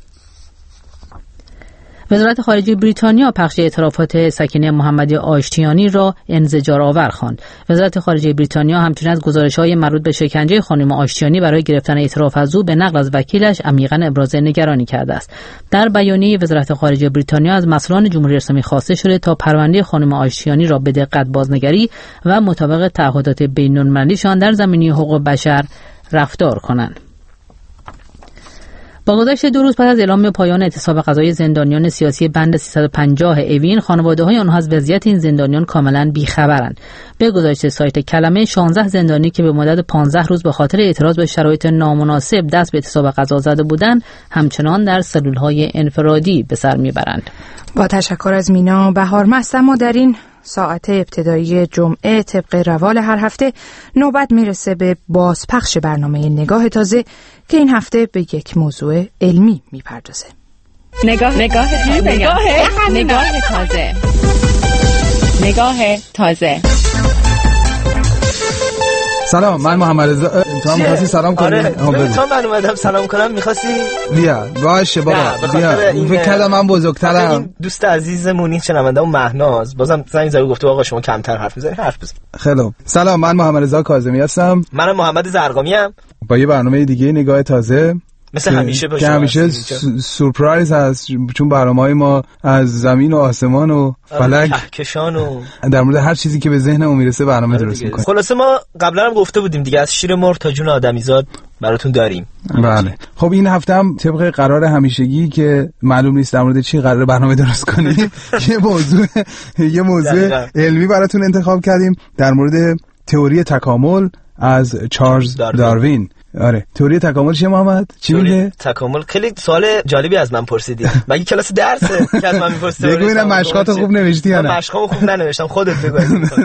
وزارت خارجه بریتانیا پخش اعترافات سکینه محمدی آشتیانی را انزجار آور خواند. وزارت خارجه بریتانیا همچنین از گزارش‌های مربوط به شکنجه خانم آشتیانی برای گرفتن اعتراف از او به نقل از وکیلش عمیقاً ابراز نگرانی کرده است. در بیانیه وزارت خارجه بریتانیا از مسئولان جمهوری اسلامی خواسته شده تا پرونده خانم آشتیانی را به دقت بازنگری و مطابق تعهدات بین‌المللیشان در زمینه حقوق بشر رفتار کنند. با گذشت دو روز پس از اعلام پایان اعتصاب قضایی زندانیان سیاسی بند سیصد و پنجاه اوین، خانواده‌های آنها از وضعیت این زندانیان کاملا بی‌خبرند. به گزارش سایت کلمه، شانزده زندانی که به مدت پانزده روز به خاطر اعتراض به شرایط نامناسب دست به اعتصاب قضا زده بودند، همچنان در سلول‌های انفرادی به سر می‌برند. با تشکر از مینا بهارمست. اما در این ساعت ابتدایی جمعه طبق روال هر هفته نوبت میرسه به بازپخش برنامه نگاه تازه که این هفته به یک موضوع علمی میپردازه. نگاه نگاه نگاه نگاه تازه نگاه تازه. سلام، من محمد رضا تو هم می‌خواستی سلام کنی؟ آره تو من اومدم سلام کنم می‌خواستی؟ بیا باشه بابا بیا فکر کردم من بزرگترم. این دوست عزیزمون این شنونده اون مهناز بازم زنگ زد گفت آقا شما کمتر حرف می‌زنید حرف بزن. خیلی سلام من محمد رضا کاظمی هستم. منم محمد زرقامی ام. با یه برنامه دیگه نگاه تازه مثل همیشه باشه. همیشه سورپرایز هست چون برنامه‌های ما از زمین و آسمان و فلک کهکشان و در مورد هر چیزی که به ذهنمون میرسه برنامه درست می‌کنیم. خلاصه ما قبلا هم گفته بودیم دیگه از شیر مرغ تا جون آدمیزاد براتون داریم. بله خب این هفته هم طبق قرار همیشگی که معلوم نیست در مورد چی قراره برنامه درست کنیم یه موضوع یه موضوع علمی براتون انتخاب کردیم در مورد تئوری تکامل از چارلز داروین, داروین. آره تئوری تکامل چیه محمد؟ چی میگه؟ تکامل خیلی سوال جالبی از من پرسیدی. مگه کلاس درسه که از من میپرسی؟ بگو اینم مشقات خوب نوشتی یا نه؟ من مشقامو خوب ننوشتم خودت بگو.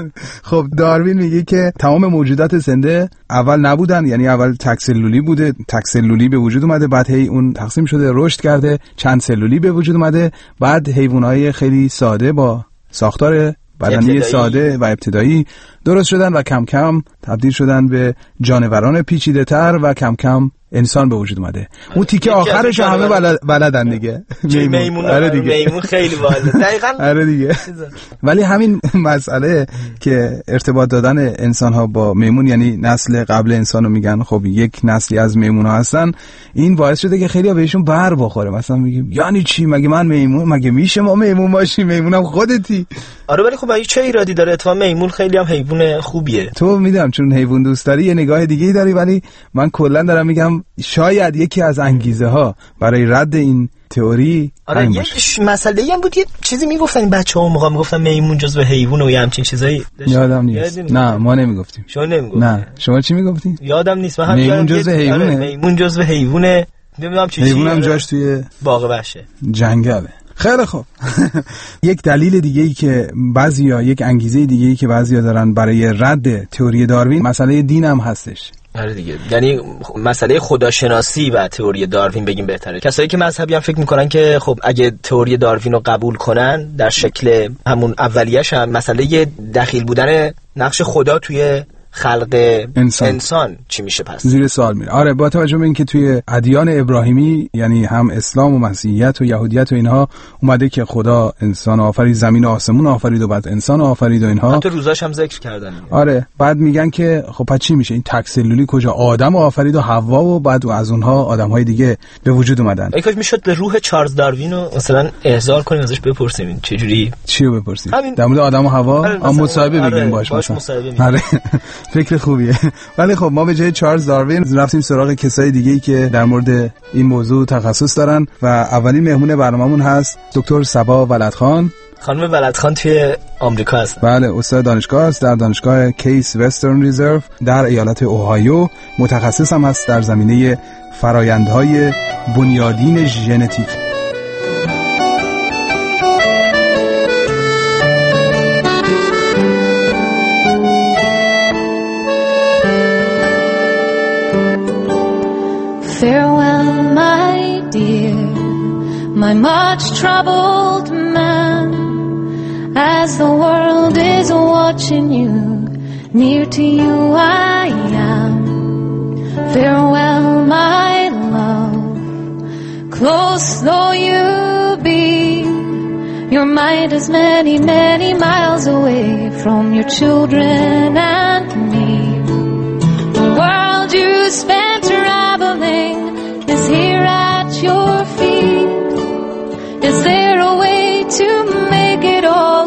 خب داروین میگه که تمام موجودات زنده اول نبودن، یعنی اول تک سلولی بوده، تک سلولی به وجود اومده، بعد هی اون تقسیم شده رشد کرده، چند سلولی به وجود اومده، بعد حیوانات خیلی ساده با ساختار بدنی ساده و ابتدایی درست شدن و کم کم تبدیل شدن به جانوران پیچیده تر و کم کم انسان به وجود اومده. اون تیکه آخرش همه بلد بلدن دیگه. میمون. آره دیگه. میمون خیلی باحاله. دقیقاً. آره دیگه. ولی همین مسئله که ارتباط دادن انسان ها با میمون یعنی نسل قبل انسان رو میگن خب یک نسلی از میمون ها هستن، این باعث شده که خیلی بهشون بر بخوره. مثلا میگیم یعنی چی؟ مگه من میمون؟ مگه میشه ما میمون باشیم؟ میمونم خودتی. آره ولی خب چه ایرادی داره؟ اتفاقا میمون خیلی هم حیوان خوبیه. تو میدونم چون حیوان دوست داری یه نگاه دیگه‌ای داری، ولی من کلا دارم میگم شاید یکی از انگیزه ها برای رد این تئوری آره یه مسئله هم بود یه چیزی میگفتن این بچه‌ها موقع میگفتن میمون جزو حیوان و یه همچین چیزایی. یادم نیست. نه ما نمیگفتیم. شما نمیگفتید؟ نه شما چی میگفتین؟ یادم نیست. من هم میمون جزو حیوانه. میمون جزو حیوانه. نمیدونم چی چیه. حیوانم جاش توی باغ وحشه. جنگله. خیلی خوب. یک دلیل دیگه ای که بعضیا یک انگیزه دیگه ای که بعضیا دارن برای رد تئوری داروین مسئله دین هم هستش. آره دیگه، یعنی مسئله خداشناسی و تئوری داروین بگیم بهتره. کسایی که مذهبی هم فکر میکنن که خب اگه تئوری داروین رو قبول کنن در شکل همون اولیه‌اش هم مسئله دخیل بودن نقش خدا توی خلق انسان. انسان چی میشه پس؟ زیر سوال میره. آره با توجه به اینکه توی ادیان ابراهیمی یعنی هم اسلام و مسیحیت و یهودیت و اینها اومده که خدا انسان آفرید، زمین و آسمون آفرید و بعد انسان آفرید و اینها، حتی روزاش هم ذکر کردن. آره بعد میگن که خب پس چی میشه؟ این تک سلولی کجا؟ آدم آفرید و حوا و بعد از اونها آدم‌های دیگه به وجود اومدن. ای کاش میشد به روح چارلز داروین رو مثلا احضار کنیم ازش بپرسیم چه جوری چی رو بپرسیم در مورد آدم و حوا. آ مصاحبه بگیم باش مثلا. آره فکر خوبیه. ولی خب ما به جای چارلز داروین رفتیم سراغ کسای دیگه‌ای که در مورد این موضوع تخصص دارن و اولین مهمون برنامه‌مون هست دکتر صبا ولدخان. خانم ولدخان توی آمریکا هست. بله استاد دانشگاه است در دانشگاه کیس وسترن ریزرو در ایالت اوهایو. متخصص هم هست در زمینه فرآیندهای بنیادین ژنتیک. Farewell, my dear, my much troubled man, as the world is watching you, near to you I am. Farewell, my love, close though you be, your mind is many, many miles away from your children and me. The world you spent traveling is here at your feet. Is there a way to make it all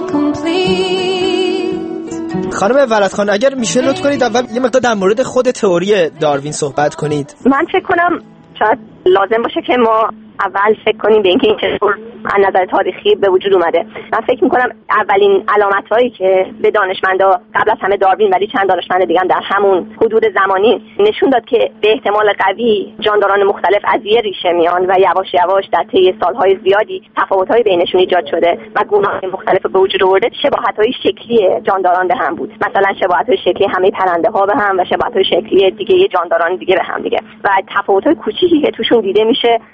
complete? خانم ولدخان اگر میشه لطف کنید اول یه مقدار در مورد خود تئوری داروین صحبت کنید. من فکر کنم شاید لازم باشه که ما اول فکر کنیم به اینکه این چطور از نظر تاریخی به وجود اومده. من فکر میکنم اولین علامت‌هایی که به دانشمندا قبل از همه داروین ولی چند دانشمند دیگه هم در همون حدود زمانی نشون داد که به احتمال قوی جانداران مختلف از یه ریشه میان و یواش یواش در طی سالهای زیادی تفاوت‌های بینشون ایجاد شده و گونه‌های مختلف به وجود آورده. شباهت‌های شکلی جانداران به هم بود، مثلا شباهت‌های شکلی همه پرنده‌ها به هم و شباهت‌های شکلی دیگه جانداران دیگه به هم دیگه، و تفاوت‌های کوچیکی که توشون دیده میشه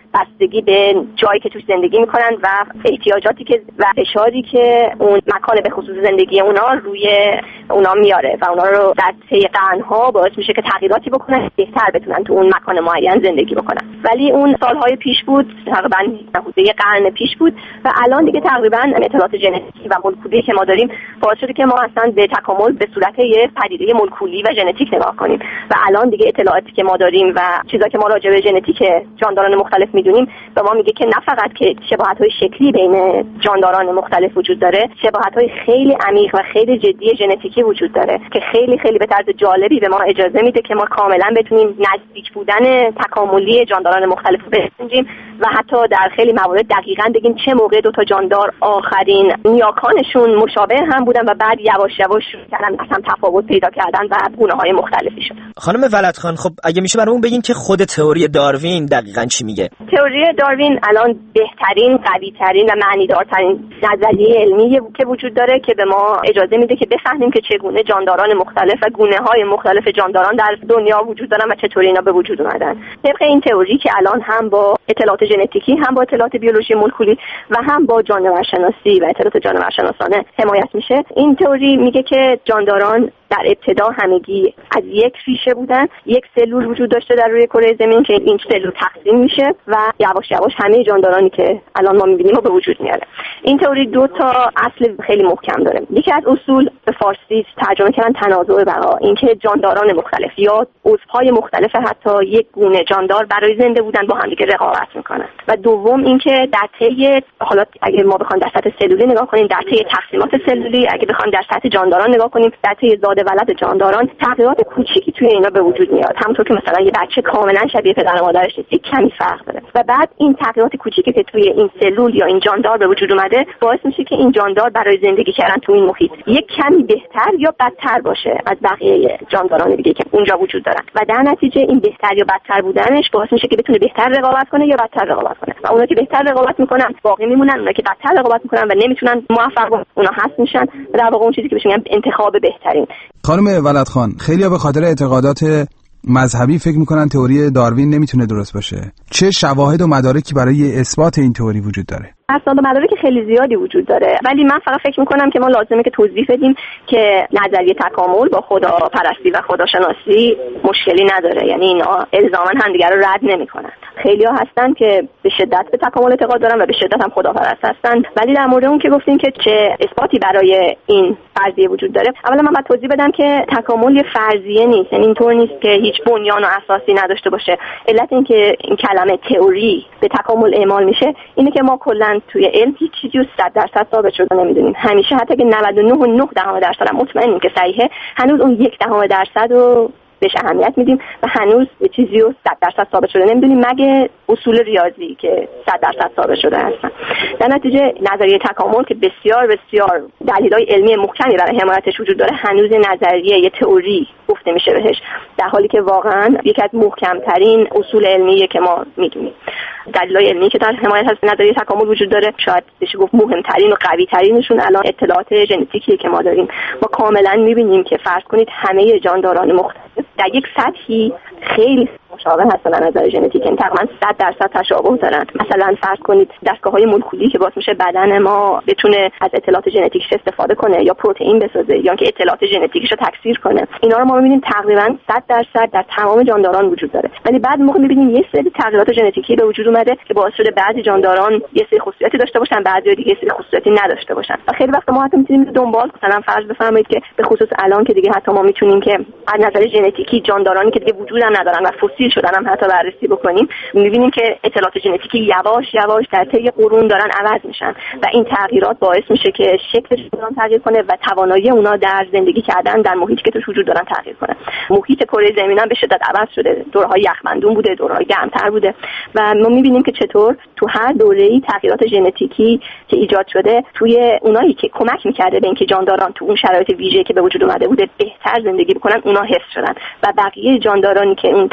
بستگی به جایی که توش زندگی میکنن و احتیاجاتی که و فشاری که اون مکان به خصوص زندگی اونا روی اونا میاره و اونا رو در طی قرن‌ها باعث میشه که تغییراتی بکنن، بهتر بتونن تو اون مکان معین زندگی بکنن. ولی اون سالهای پیش بود، تقریبا حدود قرن پیش بود و الان دیگه تقریبا اطلاعات ژنتیکی و مولکولی که ما داریم باعث شده که ما اصلا به تکامل به صورت یه پدیده مولکولی و ژنتیک نگاه کنیم و الان دیگه اطلاعاتی که ما داریم و چیزایی که ما راجع به ژنتیک جانداران مختلف میدونیم به ما میگه که نه فقط که شباهت‌های شکلی بین جانداران مختلف وجود داره، شباهت‌های خیلی عمیق و خیلی جدی ژنتیکی وجود داره که خیلی خیلی به طرز جالبی به ما اجازه میده که ما کاملا بتونیم نزدیک بودن تکاملی جانداران مختلف رو بسنجیم و حتی در خیلی موارد دقیقاً بگیم چه موقع دو تا جاندار آخرین نیاکانشون مشابه هم بودن و بعد یواش یواش شروع کردن اصلا تفاوت پیدا کردن و گونه‌های مختلفی شدن. خانم ولدخان، خب اگه میشه برامون بگین که خود تئوری داروین دقیقاً چی میگه؟ تئوری داروین الان بهترین، قوی‌ترین و معنیدارترین نظریه علمی که وجود داره که به ما اجازه میده که بفهمیم که چگونه جانداران مختلف و گونه‌های مختلف جانداران در دنیا وجود دارن و چطوری اینا به وجود اومدن. طبق این تئوری که الان هم با اطلاعات ژنتیکی، هم با اطلاعات بیولوژی مولکولی و هم با جانورشناسی و اطلاعات جانورشناسانه حمایت میشه، این تئوری میگه که جانداران در ابتدا همگی از یک ریشه بودن، یک سلول وجود داشته در روی کره زمین که این سلول تقسیم میشه و یواش یواش همه جاندارانی که الان ما میبینیم رو به وجود میاره. این تئوری دو تا اصل خیلی محکم داره. یکی از اصول به فارسی ترجمه کردن تنازع بقا، اینکه جانداران مختلف یا عضوهای مختلف حتی یک گونه جاندار برای زنده بودن با هم دیگه رقابت میکنن. و دوم اینکه در طی، حالا اگه ما بخوایم در سطح سلولی نگاه کنیم، در طی تقسیمات سلولی، اگه بخوایم در سطح جانداران نگاه کنیم، در طی زاد ولد جانداران تغییرات کوچیکی توی اینا به وجود میاد. همونطور که مثلا یه بچه کاملا شبیه پدر و مادرش نیست، یک کمی فرق داره. و بعد این تغییرات کوچیکی که توی این سلول یا این جاندار به وجود اومده باعث میشه که این جاندار برای زندگی کردن توی این محیط یک کمی بهتر یا بدتر باشه از بقیه جانداران دیگه که اونجا وجود دارن. و در نتیجه این بهتر یا بدتر بودنش باعث میشه که بتونه بهتر رقابت کنه یا بدتر رقابت کنه. و اونا که بهتر رقابت میکنن باقی میمونن، اونا که بدتر رقابت میکنن و نمیتونن موفق باشن اونا حذف میشن. و در واقع اون چیزی که بهش میگن انتخاب بهترین. خانم ولدخان، خیلی‌ها به خاطر اعتقادات مذهبی فکر میکنن تئوری داروین نمیتونه درست باشه. چه شواهد و مدارکی برای اثبات این تئوری وجود داره؟ اسناد و مدارک خیلی زیادی وجود داره، ولی من فقط فکر میکنم که ما لازمه که توضیح بدیم که نظریه تکامل با خدا پرستی و خداشناسی مشکلی نداره، یعنی اینا الزاما همدیگر رو رد نمیکنن. خیلی‌ها هستن که به شدت به تکامل اعتقاد دارن و به شدت هم خداپرست هستن، ولی در مورد اون که گفتین که چه اثباتی برای این فرضیه وجود داره، اولا من باید توضیح بدم که تکامل یه فرضیه نیست، یعنی اینطور نیست که هیچ بنیان و اساسی نداشته باشه. علت این که این کلمه تئوری به تکامل اعمال میشه اینه که ما کلا توی علم هیچ چیزی رو صد درصد ثابت شده نمیدونیم. همیشه حتی که نود و نه و نه دهم درصد هم مطمئنیم که صحیحه، هنوز اون یک دهم درصد رو بهش اهمیت میدیم و هنوز یه چیزی رو صد درصد ثابت شده نمیدونیم مگه اصول ریاضی که صد درصد ثابت شده هستن. در نتیجه نظریه تکامل که بسیار بسیار دلایل علمی محکمی برای حمایتش وجود داره، هنوز نظریه یه تئوری گفته میشه بهش، در حالی که واقعا یکی از محکمترین اصول علمیه که ما میدونیم. دلایل علمی که در حمایت از نظریه تکامل وجود داره، شاید بشه گفت مهمترین و قوی ترینشون الان اطلاعات ژنتیکی که ما داریم. ما کاملا میبینیم که فرض کنید همه جانداران مختلف در یک سطحی خیلی مشابه هستن از نظر ژنتیک، یعنی تقریبا صد درصد تشابه دارن. مثلا فرض کنید دستگاه‌های مولکولی که باعث میشه بدن ما بتونه از اطلاعات ژنتیکش استفاده کنه یا پروتئین بسازه یا که اطلاعات ژنتیکش رو تکثیر کنه، اینا رو ما می‌بینیم تقریبا صد درصد در تمام جانداران وجود داره. ولی بعد موقع می‌بینیم یه سری تغییرات ژنتیکی به وجود اومده که باعث شده بعضی جانداران یه سری خصوصیاتی داشته باشن، بعضی دیگه یه سری خصوصیاتی نداشته باشن. و خیلی وقت ما حتی می‌تونیم دنبال مثلا فرض بفرمایید که به خصوص الان که دیگه حتی ما می‌تونیم که از نظر ژنتیکی جاندارانی که دیگه وجود هم ندارن و فسیل شدن هم حتی بررسی بکنیم، می‌بینیم که اطلاعات ژنتیکی یواش یواش در طی قرون دارن عوض میشن و این تغییرات باعث میشه که شکلشون تغییر کنه و توانایی اونا در زندگی کردن در محیطی که توش وجود دارن تغییر کنه. محیط کره زمین هم به شدت عوض شده، دورهای یخبندون بوده، دورهای گرمتر بوده و ما می‌بینیم که چطور تو هر دوره‌ای تغییرات ژنتیکی که ایجاد شده توی اونایی که کمک می‌کرده به اینکه جانداران تو اون شرایط ویژه‌ای که به وجود اومده بوده بهتر زندگی بکنن، اونا حفظ شدن و بقیه جاندارانی که اون تغییرات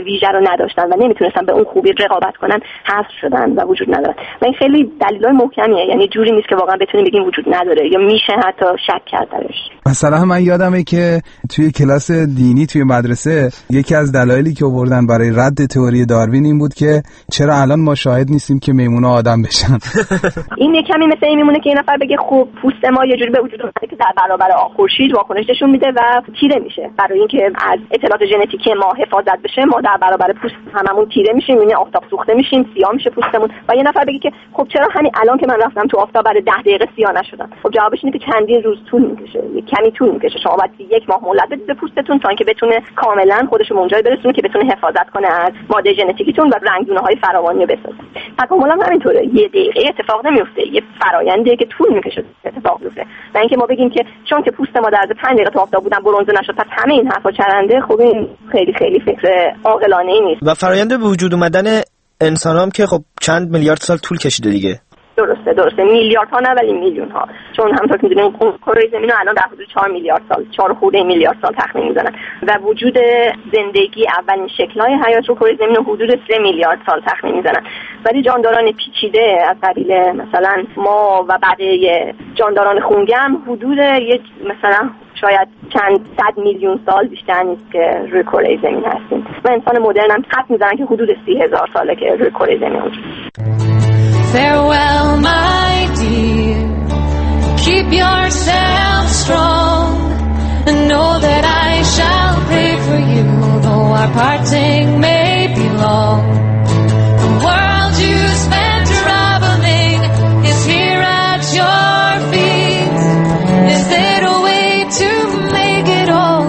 ویژه رو نداشتن و نمیتونستن به اون خوبی رقابت کنن حذف شدن و وجود ندارن. و این خیلی دلایل محکمیه، یعنی جوری نیست که واقعا بتونیم بگیم وجود نداره یا میشه حتی شک کرد درش. مثلا من یادمه که توی کلاس دینی توی مدرسه یکی از دلایلی که آوردن برای رد تئوری داروین این بود که چرا الان ما شاهد نیستیم که میمونا آدم بشن. این یه کمی مثل این میمونه که این نفر بگه خب پوست ما یه جوری به وجود اومده که در برابر خورشید واکنش نشون میده و تیره میشه. برای اینکه از اطلاعات ژنتیکی ما حفاظت بشه ما در برابر پوست هممون تیره میشیم، یعنی آفتاب سوخته میشیم، سیاه میشه پوستمون. و یه نفر بگه که خب چرا همین الان که من رفتم تو آفتاب برای ده دقیقه سیاه نشدم؟ خب جوابش اینه که چندین روز طول میکشه، یه کمی طول میکشه. شما باید یک ماه مهلت بدید به پوستتون تا اینکه بتونه کاملا خودش رو منجای برسونه که بتونه حفاظت کنه از ماده ژنتیکیتون و رنگدونه‌های فراوانی رو بسازه. تکامل هم همینطوره، یه دقیقه اتفاق نمیفته، یه فرآیندیه که طول میکشه اتفاق بیفته. و اینکه ما بگیم که چون که پوست ما در پنج دقیقه تو آفتاب بودن برنزه نشد پس همه این حرفا چرنده، خب این خیلی خیلی فکر عاقلانه‌ای نیست. و فرآیند به وجود اومدن انسانام که خب چند میلیارد سال طول کشیده دیگه. درسته درسته میلیاردها نه ولی میلیون ها، چون همونطور که میدونیم کره زمین رو الان در حدود چهار میلیارد سال چهار خورده میلیارد سال تخمین میزنن و وجود زندگی اولین شکل‌های حیات رو کره زمین رو حدود سه میلیارد سال تخمین میزنن. ولی جانداران پیچیده از قبیل مثلا ما و بقیه جانداران خونگرم حدود یک مثلا شاید چند صد میلیون سال بیشتر نیست که روی کره زمین هستیم و انسان مدرن هم حد میزنن که حدود سی هزار ساله که روی کره زمین وجود. Farewell, my dear. Keep yourself strong and know that I shall pray for you, though our parting may be long. The world you spent traveling is here at your feet. Is there a way to make it all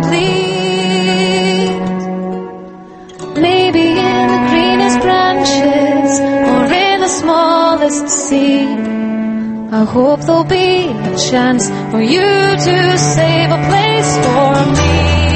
complete? Maybe in the greenest branches or in the smallest seed. I hope there'll be a chance for you to save a place for me.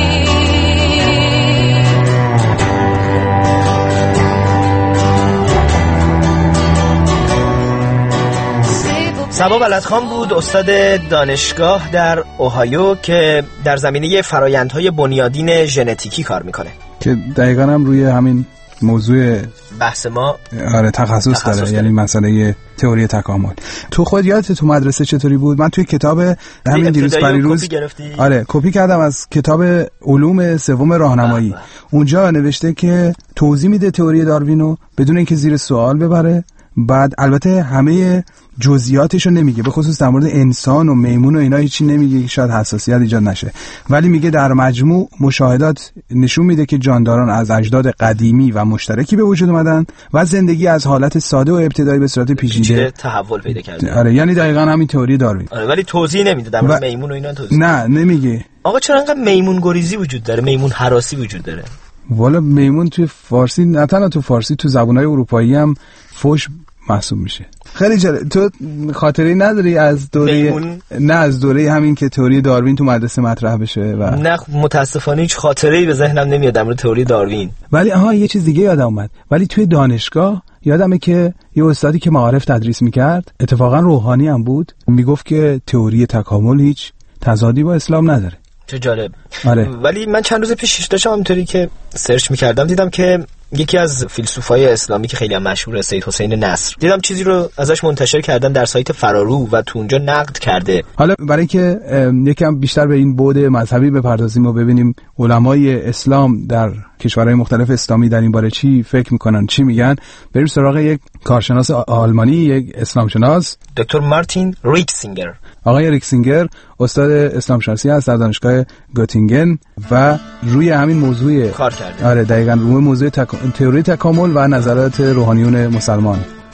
صبا بلدخان بود، استاد دانشگاه در اوهایو که در زمینه فرآیندهای بنیادین ژنتیکی کار میکنه که دقیقاً هم روی همین موضوع بحث ما آره تخصص, تخصص داره, داره. یعنی مسئله تئوری تکامل. تو خود یادت تو مدرسه چطوری بود؟ من توی کتاب همین دیروز پریروز آره کپی کردم از کتاب علوم سوم راهنمایی. اونجا نوشته که توضیح میده تئوری داروینو بدون اینکه زیر سوال ببره. بعد البته همه جزئیاتش رو نمیگه، به خصوص در مورد انسان و میمون و اینا هیچی نمیگه که شاید حساسیت ایجاد نشه، ولی میگه در مجموع مشاهدات نشون میده که جانداران از اجداد قدیمی و مشترکی به وجود اومدن و زندگی از حالت ساده و ابتدایی به صورت پیچیده تحول پیدا کرده. آره یعنی دقیقاً همین تئوری داروین. آره ولی توضیح نمیده در مورد و... میمون و اینا توضیح نه نمیگه. آقا چرا انقدر میمون گریزی وجود داره، میمون هراسی وجود داره؟ والا میمون توی فارسی، نه تنها تو فارسی، تو زبان‌های اروپایی هم فوش محسوب میشه. خیلی جالب. تو خاطری نداری از دوره میمون؟ نه از دوره همین که تئوری داروین تو مدرسه مطرح بشه؟ و نه متاسفانه هیچ خاطره‌ای به ذهنم نمیاد در مورد تئوری داروین. ولی آها یه چیز دیگه یادم اومد. ولی توی دانشگاه یادمه که یه استادی که معارف تدریس میکرد، اتفاقا روحانی هم بود، میگفت که تئوری تکامل هیچ تضادی با اسلام نداره. چه جالب. آره. ولی من چند روز پیش داشتم همونطوری که سرچ میکردم دیدم که یکی از فیلسوفای اسلامی که خیلی هم مشهوره، سید حسین نصر، دیدم چیزی رو ازش منتشر کردن در سایت فرارو و تو اونجا نقد کرده. حالا برای که یکم بیشتر به این بعد مذهبی بپردازیم و ببینیم علمای اسلام در کشورهای مختلف اسلامی در این باره چی فکر میکنن، چی میگن، بریم سراغ یک کارشناس آلمانی، یک اسلام شناس، دکتر مارتین ریکسینگر. آقای ریکسینگر استاد اسلام شناسی هست در دانشگاه گوتینگن و روی همین موضوع کار کرده. آره دقیقاً روی موضوع تک... تئوری تکامل و نظرات روحانیون مسلمان.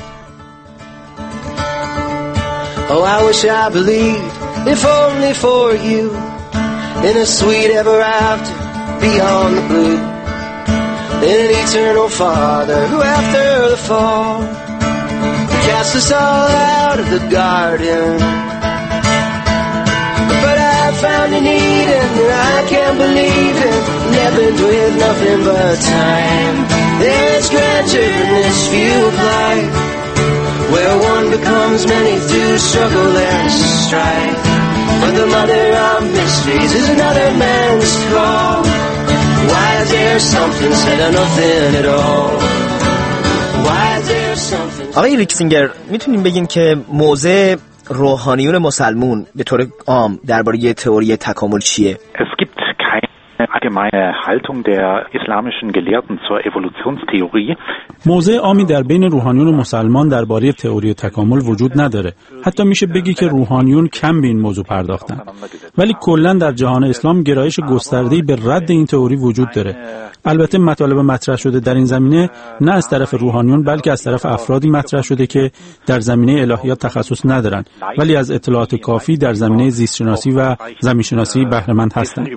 Oh, I wish I believed, if only for you, in a sweet ever after beyond the blue, in an eternal Father who after the fall cast us all out of the garden. But I found an Eden I can't believe in, heavens with nothing but time. There's grandeur in this view of life, where one becomes many through struggle and strife. But the mother of mysteries is another man's call. Why is there something instead of nothing at all? Why is there something? آقای ریکسینگر، میتونیم بگیم که موضع روحانیون مسلمون به طور عام درباره تئوری تکامل چیه؟ Es gibt keine allgemeine Haltung der islamischen Gelehrten zur Evolutionstheorie. موضع عامی در بین روحانیون مسلمان درباره تئوری تکامل وجود نداره. حتی میشه بگی که روحانیون کم به این موضوع پرداختن. ولی کلا در جهان اسلام گرایش گسترده‌ای به رد این تئوری وجود داره. البته مطالب مطرح شده در این زمینه نه از طرف روحانیون بلکه از طرف افرادی مطرح شده که در زمینه الهیات تخصص ندارن ولی از اطلاعات کافی در زمینه زیست شناسی و زمین شناسی بهره مند هستند.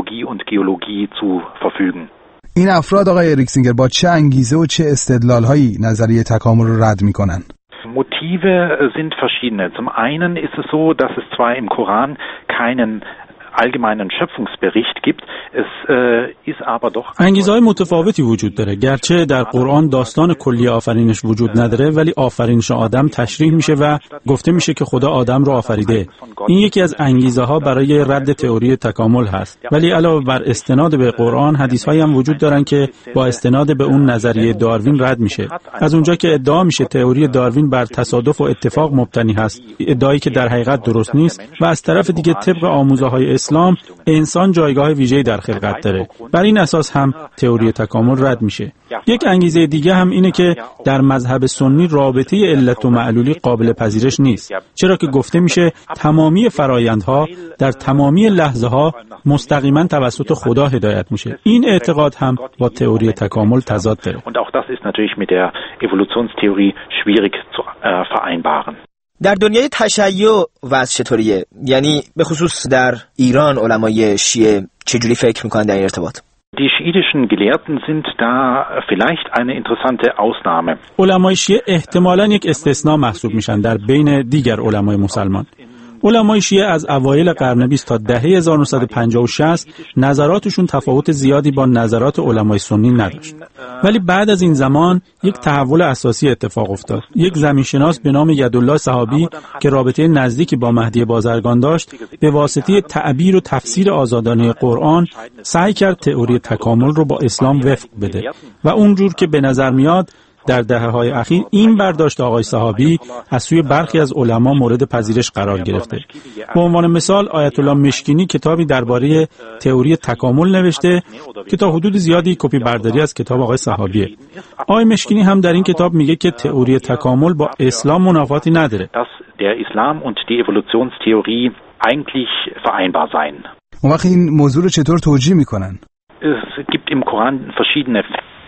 این افراد آقای ریکسینگر با چه انگیزه و چه استدلال‌هایی نظریه تکامل رو رد می‌کنن؟ Motive sind verschiedene. Zum einen ist es so, dass es zwar im Koran keinen allgemeinen Schöpfungsbericht gibt, es äh, ist aber doch انگیزه‌های متفاوتی وجود داره. گرچه در قرآن داستان کلی آفرینش وجود نداره ولی آفرینش آدم تشریح میشه و گفته میشه که خدا آدم رو آفریده. این یکی از انگیزه‌ها برای رد تئوری تکامل هست. ولی علاوه بر استناد به قرآن حدیث‌هایی هم وجود دارن که با استناد به اون نظریه داروین رد میشه. از اونجا که ادعا میشه تئوری داروین بر تصادف و اتفاق مبتنی هست، ادعایی که در حقیقت درست نیست و از طرف دیگه طبق آموزه‌های اسلام انسان جایگاه ویژه‌ای در خلقت داره. بر این اساس هم تئوری تکامل رد میشه. یک انگیزه دیگه هم اینه که در مذهب سنی رابطه علت و معلولی قابل پذیرش نیست، چرا که گفته میشه تمامی فرایندها در تمامی لحظه‌ها مستقیما توسط خدا هدایت میشه. این اعتقاد هم با تئوری تکامل تضاد داره. Und auch das ist natürlich mit der Evolutionstheorie schwierig zu vereinbaren. در دنیای تشیع وضع چطوریه؟ یعنی به خصوص در ایران علمای شیعه چجوری فکر میکنن در این ارتباط؟ Die schiitischen Gelehrten sind da vielleicht eine interessante Ausnahme. علمای شیعه احتمالاً یک استثناء محسوب میشن در بین دیگر علمای مسلمان. علمای شیعه از اوایل قرن بیست تا دهه هزار و نهصد و پنجاه و شصت نظراتشون تفاوت زیادی با نظرات علمای سنی نداشت. ولی بعد از این زمان یک تحول اساسی اتفاق افتاد. یک زمینشناس به نام یدالله صحابی که رابطه نزدیکی با مهدی بازرگان داشت، به واسطه تعبیر و تفسیر آزادانه قرآن سعی کرد تئوری تکامل رو با اسلام وفق بده و اونجور که به نظر میاد در دهه‌های اخیر این برداشت آقای صحابی از سوی برخی از علما مورد پذیرش قرار گرفته. به عنوان مثال آیت الله مشکینی کتابی درباره تئوری تکامل نوشته که تا حدود زیادی کپی برداری از کتاب آقای صحابیه. آقای مشکینی هم در این کتاب میگه که تئوری تکامل با اسلام منافاتی نداره. Der Islam und die Evolutionstheorie eigentlich vereinbar seien. اون وقت این موضوع رو چطور توجیه میکنن؟ Es gibt im Koran verschiedene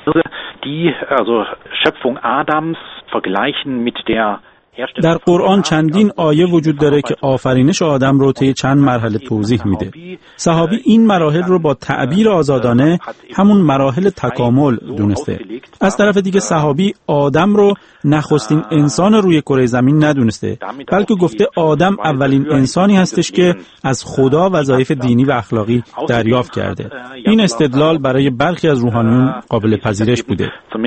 die also Schöpfung Adams vergleichen mit der در قرآن چندین آیه وجود داره که آفرینش آدم رو طی چند مرحله توضیح میده. صحابی این مراحل رو با تعبیر آزادانه همون مراحل تکامل دونسته. از طرف دیگه صحابی آدم رو نخستین انسان روی کره زمین ندونسته، بلکه گفته آدم اولین انسانی هستش که از خدا وظایف دینی و اخلاقی دریافت کرده. این استدلال برای برخی از روحانیون قابل پذیرش بوده.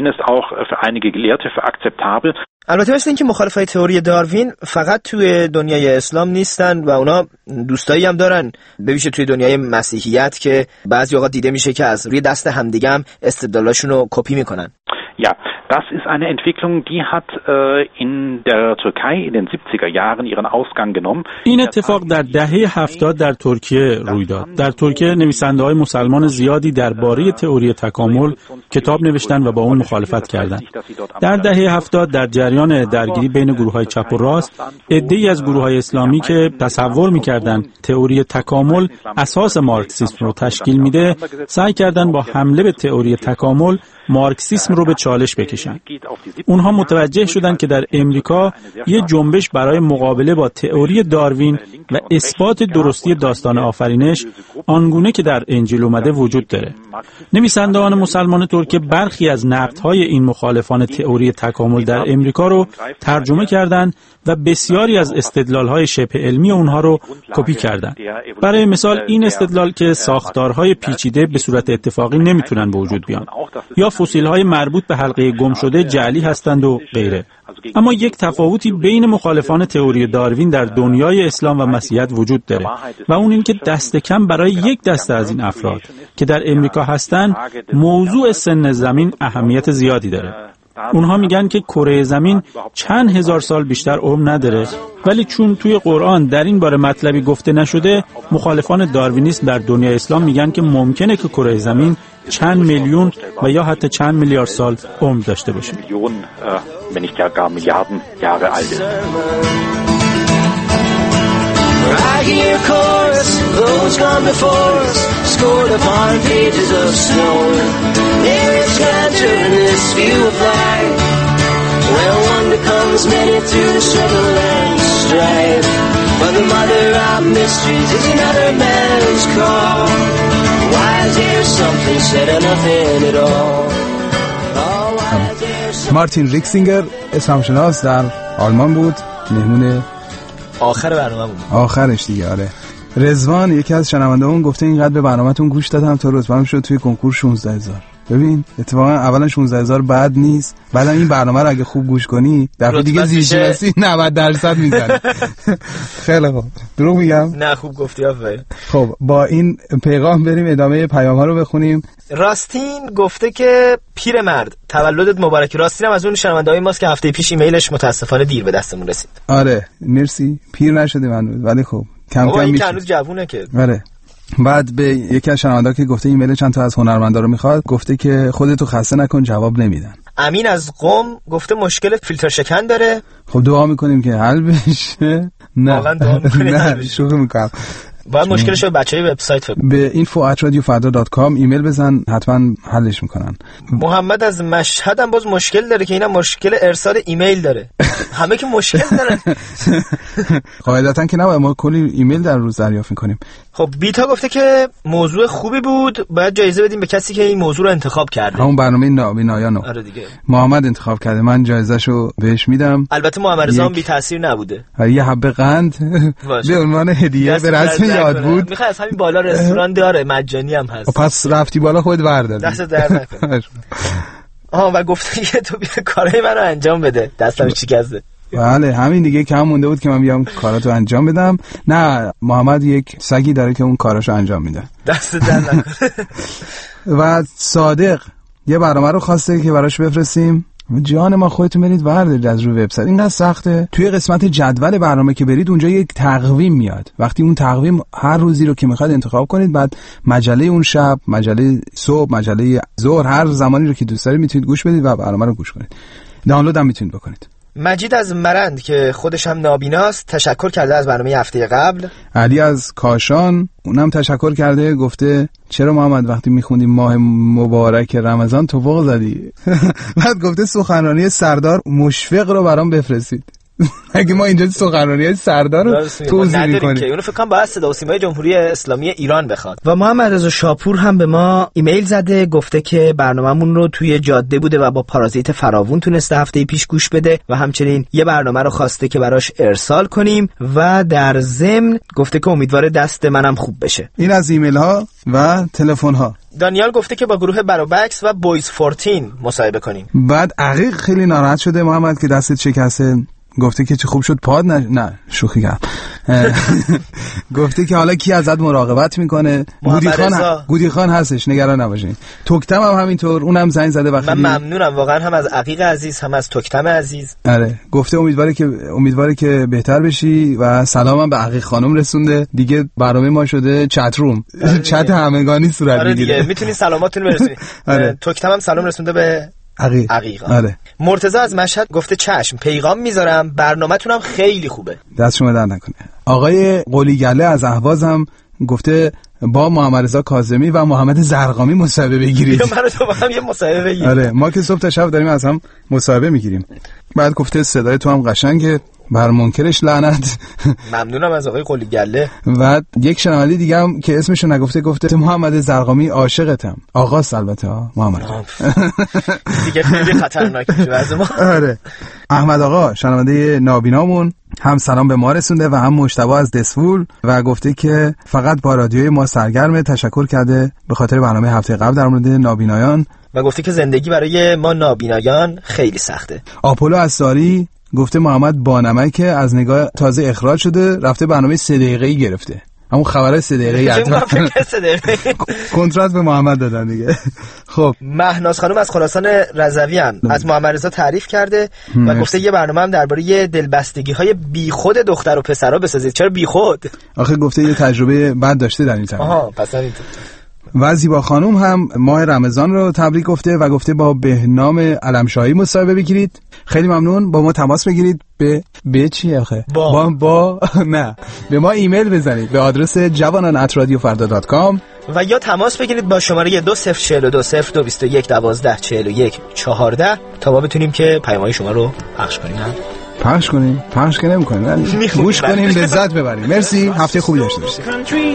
البته مثل این که مخالفای تئوری داروین فقط توی دنیای اسلام نیستن و اونا دوستایی هم دارن، به ویژه توی دنیای مسیحیت که بعضی اوقات دیده میشه که از روی دست همدیگه هم استدلالاشون رو کپی میکنن. Ja, das ist eine Entwicklung, die hat äh, in der Türkei in den siebziger Jahren ihren Ausgang genommen. این اتفاق در دهه هفتاد در ترکیه روی داد. در ترکیه نویسنده‌های مسلمان زیادی درباره تئوری تکامل کتاب نوشتن و با اون مخالفت کردند. در دهه هفتاد در جریان درگیری بین گروه‌های چپ و راست، عده‌ای از گروه‌های اسلامی که تصور می‌کردند تئوری تکامل اساس مارکسیسم رو تشکیل میده، سعی کردند با حمله به تئوری تکامل مارکسیسم رو به چالش بکشن. اونها متوجه شدند که در امریکا یه جنبش برای مقابله با تئوری داروین و اثبات درستی داستان آفرینش آنگونه که در انجیل اومده وجود داره. نویسندگان مسلمان ترکیه برخی از نقدهای این مخالفان تئوری تکامل در امریکا رو ترجمه کردند و بسیاری از استدلال‌های شبه علمی اونها رو کپی کردند. برای مثال این استدلال که ساختارهای پیچیده به صورت اتفاقی نمیتونن به وجود بیان، یا فسیل‌های مربوط به حلقه گم شده جعلی هستند و غیره. اما یک تفاوتی بین مخالفان تئوری داروین در دنیای اسلام و مسیحیت وجود داره و اون این که دست کم برای یک دسته از این افراد که در امریکا هستن موضوع سن زمین اهمیت زیادی داره. اونها میگن که کره زمین چند هزار سال بیشتر عمر نداره، ولی چون توی قرآن در این باره مطلبی گفته نشده، مخالفان داروینیسم در دنیای اسلام میگن که ممکنه که کره زمین چند میلیون و یا حتی چند میلیارد سال عمر داشته باشه. I hear chorus, those gone before us, scored upon pages of stone. There is canter in this view of life, where one becomes many through the struggle and strife. But the mother of mysteries is another man's call. Why is there something said or nothing at all? Oh, why is there something... مارتین ریکسینگر اسمشناس در آلمان بود، مهمون آخر برنامه بود. آخرش دیگه. آره. رضوان یکی از شنونده‌هامون گفته اینقدر به برنامه‌تون گوش دادم تا رتبه‌ام شد توی کنکور شانزده هزار. ببین اتفاقا اولا شانزده هزار بد نیست، بعدم این برنامه رو اگه خوب گوش کنی دفعه دیگه زیرشناسی نود درصد میزنه. خیلی خوب. دروغ میگم؟ نه خوب گفتی آفرین. خب با این پیغام بریم ادامه پیام‌ها رو بخونیم. راستین گفته که پیرمرد تولدت مبارک. راستین هم از اون شنونده‌های ماست که هفته پیش ایمیلش متاسفانه دیر به دستمون رسید. آره مرسی. پیر نشدیم هنوز ولی خب کم کم میشه. هنوز جوونه که. آره. بعد به یکی از شنونده‌ها که گفته ایمیل چند تا از هنرمندا رو میخواد، گفته که خودتو خسته نکن جواب نمیدن. امین از قم گفته مشکل فیلتر شکن داره. خب دعا میکنیم که حل بشه. نه واقعا دعا میکنیم نه شوخی میکنم. باید مشکلش رو بچهای وبسایت فکر به اینفو ات رادیو فردا دات کام ایمیل بزن، حتما حلش میکنن. محمد از مشهد هم باز مشکل داره که اینم مشکل ارسال ایمیل داره. همه که مشکل دارن. قاعدتا که نباید ما کلی ایمیل در روز دریافت میکنیم. خب بیتا گفته که موضوع خوبی بود، باید جایزه بدیم به کسی که این موضوع رو انتخاب کرده. همون برنامه نابینایانو. آره دیگه. محمد انتخاب کرده، من جایزه‌شو بهش میدم. البته محمد رضا بی تاثیر نبوده. یه حبه قند به عنوان هدیه به رسم یاد بود. میخوای از همین بالا رستوران داره، مجانی هم هست. پس رفتی بالا خود بردار. دست در نکن. آها و گفته که تو بیا کارهای منو انجام بده، دستم شکسته. بله همین دیگه کم مونده بود که من بیام کاراتو انجام بدم. نه محمد یک سگی داره که اون کاراشو انجام میده. دست در نکن. و صادق یه برنامه رو خواسته که براش بفرستیم. جان ما خودتون برید بردارید از روی وبسایت. اینقدر سخته. توی قسمت جدول برنامه که برید اونجا یک تقویم میاد. وقتی اون تقویم هر روزی رو که میخواد انتخاب کنید، بعد مجله اون شب، مجله صبح، مجله ظهر، هر زمانی رو که دوست دارید میتونید گوش بدید و برنامه رو گوش کنید. دانلود هم میتونید بکنید. مجید از مرند که خودش هم نابیناست تشکر کرده از برنامه هفته قبل. علی از کاشان اونم تشکر کرده، گفته چرا محمد وقتی میخوندیم ماه مبارک رمضان توفق زدی؟ بعد گفته سخنرانی سردار مشفق رو برام بفرستید. اگه ما اینجا سخنرانی سردار رو توضیح می‌کنیم که اونو فکر کنم باید صدا و سیمای جمهوری اسلامی ایران بخواد. و محمد رضا شاپور هم به ما ایمیل زده، گفته که برنامه‌مون رو توی جاده بوده و با پارازیت فراوون تونسته هفته پیش گوش بده و همچنین یه برنامه رو خواسته که براش ارسال کنیم و در ضمن گفته که امیدواره دست منم خوب بشه. این از ایمیل ها و تلفن ها. دانیال گفته که با گروه بروبکس و بویز چهارده مصاحبه کنیم. بعد عقیق خیلی ناراحت شده محمد که دستت شکسته، گفته که چه خوب شد پاد نه نه شوخی کردم. گفته که حالا کی ازت مراقبت میکنه؟ گودی خان گودی خان هستش، نگران نباشین. توکتم هم همینطور، اونم زنگ زده و خیلی من ممنونم واقعا هم از عقیق عزیز هم از توکتم عزیز. آره گفته امیدواره که امیدواره که بهتر بشی و سلامم به عقیق خانم رسونده. دیگه برنامه ما شده چت روم، چت همگانی صورت آره میگیره. دیگه میتونین سلاماتتون رو برسونید. آره. توکتم هم سلام رسونده به عقیق. عقیق. آره. مرتضی از مشهد گفته چشم پیغام میذارم، برنامه‌تونم خیلی خوبه. دست شما در نکنه. آقای قلیگله از اهواز هم گفته با محمد رضا کاظمی و محمد زرقامی مصاحبه بگیرید. من تو با هم یه مصاحبه بگیریم. آره ما که صبح تا شب داریم از هم مصاحبه میگیریم. بعد گفته صدای تو هم قشنگه، بر منکرش لعنت. ممنونم از آقای قلیگله. و یک شنونده دیگه هم که اسمشو نگفته گفته محمد زرقامی عاشقتم. آقاست البته ها محمد. دیگه خیلی خطرناکه واسه ما. آره. احمد آقا شنونده نابینامون هم سلام به ما رسونده و هم مجتبی از دسفول و گفته که فقط با رادیوی ما سرگرمه. تشکر کرده به خاطر برنامه هفته قبل در مورد نابینایان و گفته که زندگی برای ما نابینایان خیلی سخته. آپولو اساری گفته محمد بانمک از نگاه تازه اخراج شده، رفته برنامه سه دقیقه‌ای گرفته. همون خبرای سه دقیقه‌ای کنترات به محمد دادن دیگه. خب مهناز خانم از خراسان رضویان از محمد رضا تعریف کرده و گفته یه برنامه هم درباره دلبستگی‌های بیخود دختر و پسرا بسازید. چرا بیخود؟ آخه گفته یه تجربه بد داشته در این زمینه. آها پس همین. و زیبا خانم هم ماه رمضان رو تبریک گفته و گفته با بهنام علمشاهی مصاحبه بگیرید. خیلی ممنون، با ما تماس بگیرید. به به چی آخه؟ با با, با... نه به ما ایمیل بزنید به آدرس جوانان ات رادیو فردا دات کام و یا تماس بگیرید با شماره دو صفر چهل و دو صفر دو بیست و یک دوازده چهل و یک چهارده تا ما بتونیم که پیام‌های شما رو پخش کنیم. پخش کنیم پخش که نمی کنیم ولی گوش کنیم لذت ببریم. مرسی، هفته خوبی داشته باشید.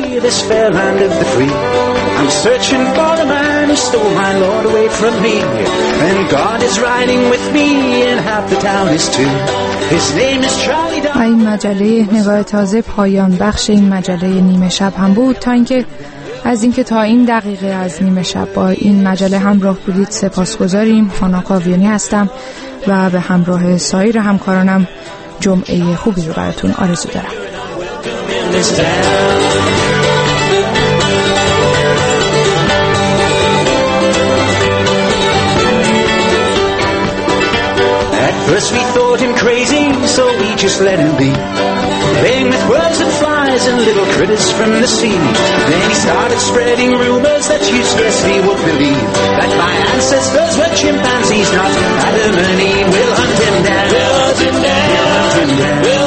I'm searching for the man who stole my Lord away from me, and God is riding with me, and half the town is too. His name is Charlie Down. این مجله نگاه تازه پایان بخش این مجله نیمه شب هم بود. تا اینکه از اینکه تا این دقیقه از نیمه شب با این مجله همراه بودید سپاسگزاریم. هانا کاویانی هستم و به همراه سایر همکارانم جمعه خوبی رو براتون آرزو دارم. First we thought him crazy, so we just let him be, playing with words and flies and little critters from the sea. Then he started spreading rumors that you scarcely would believe, that my ancestors were chimpanzees, not Adam and Eve. We'll hunt him down, we'll hunt him down, we'll hunt him down.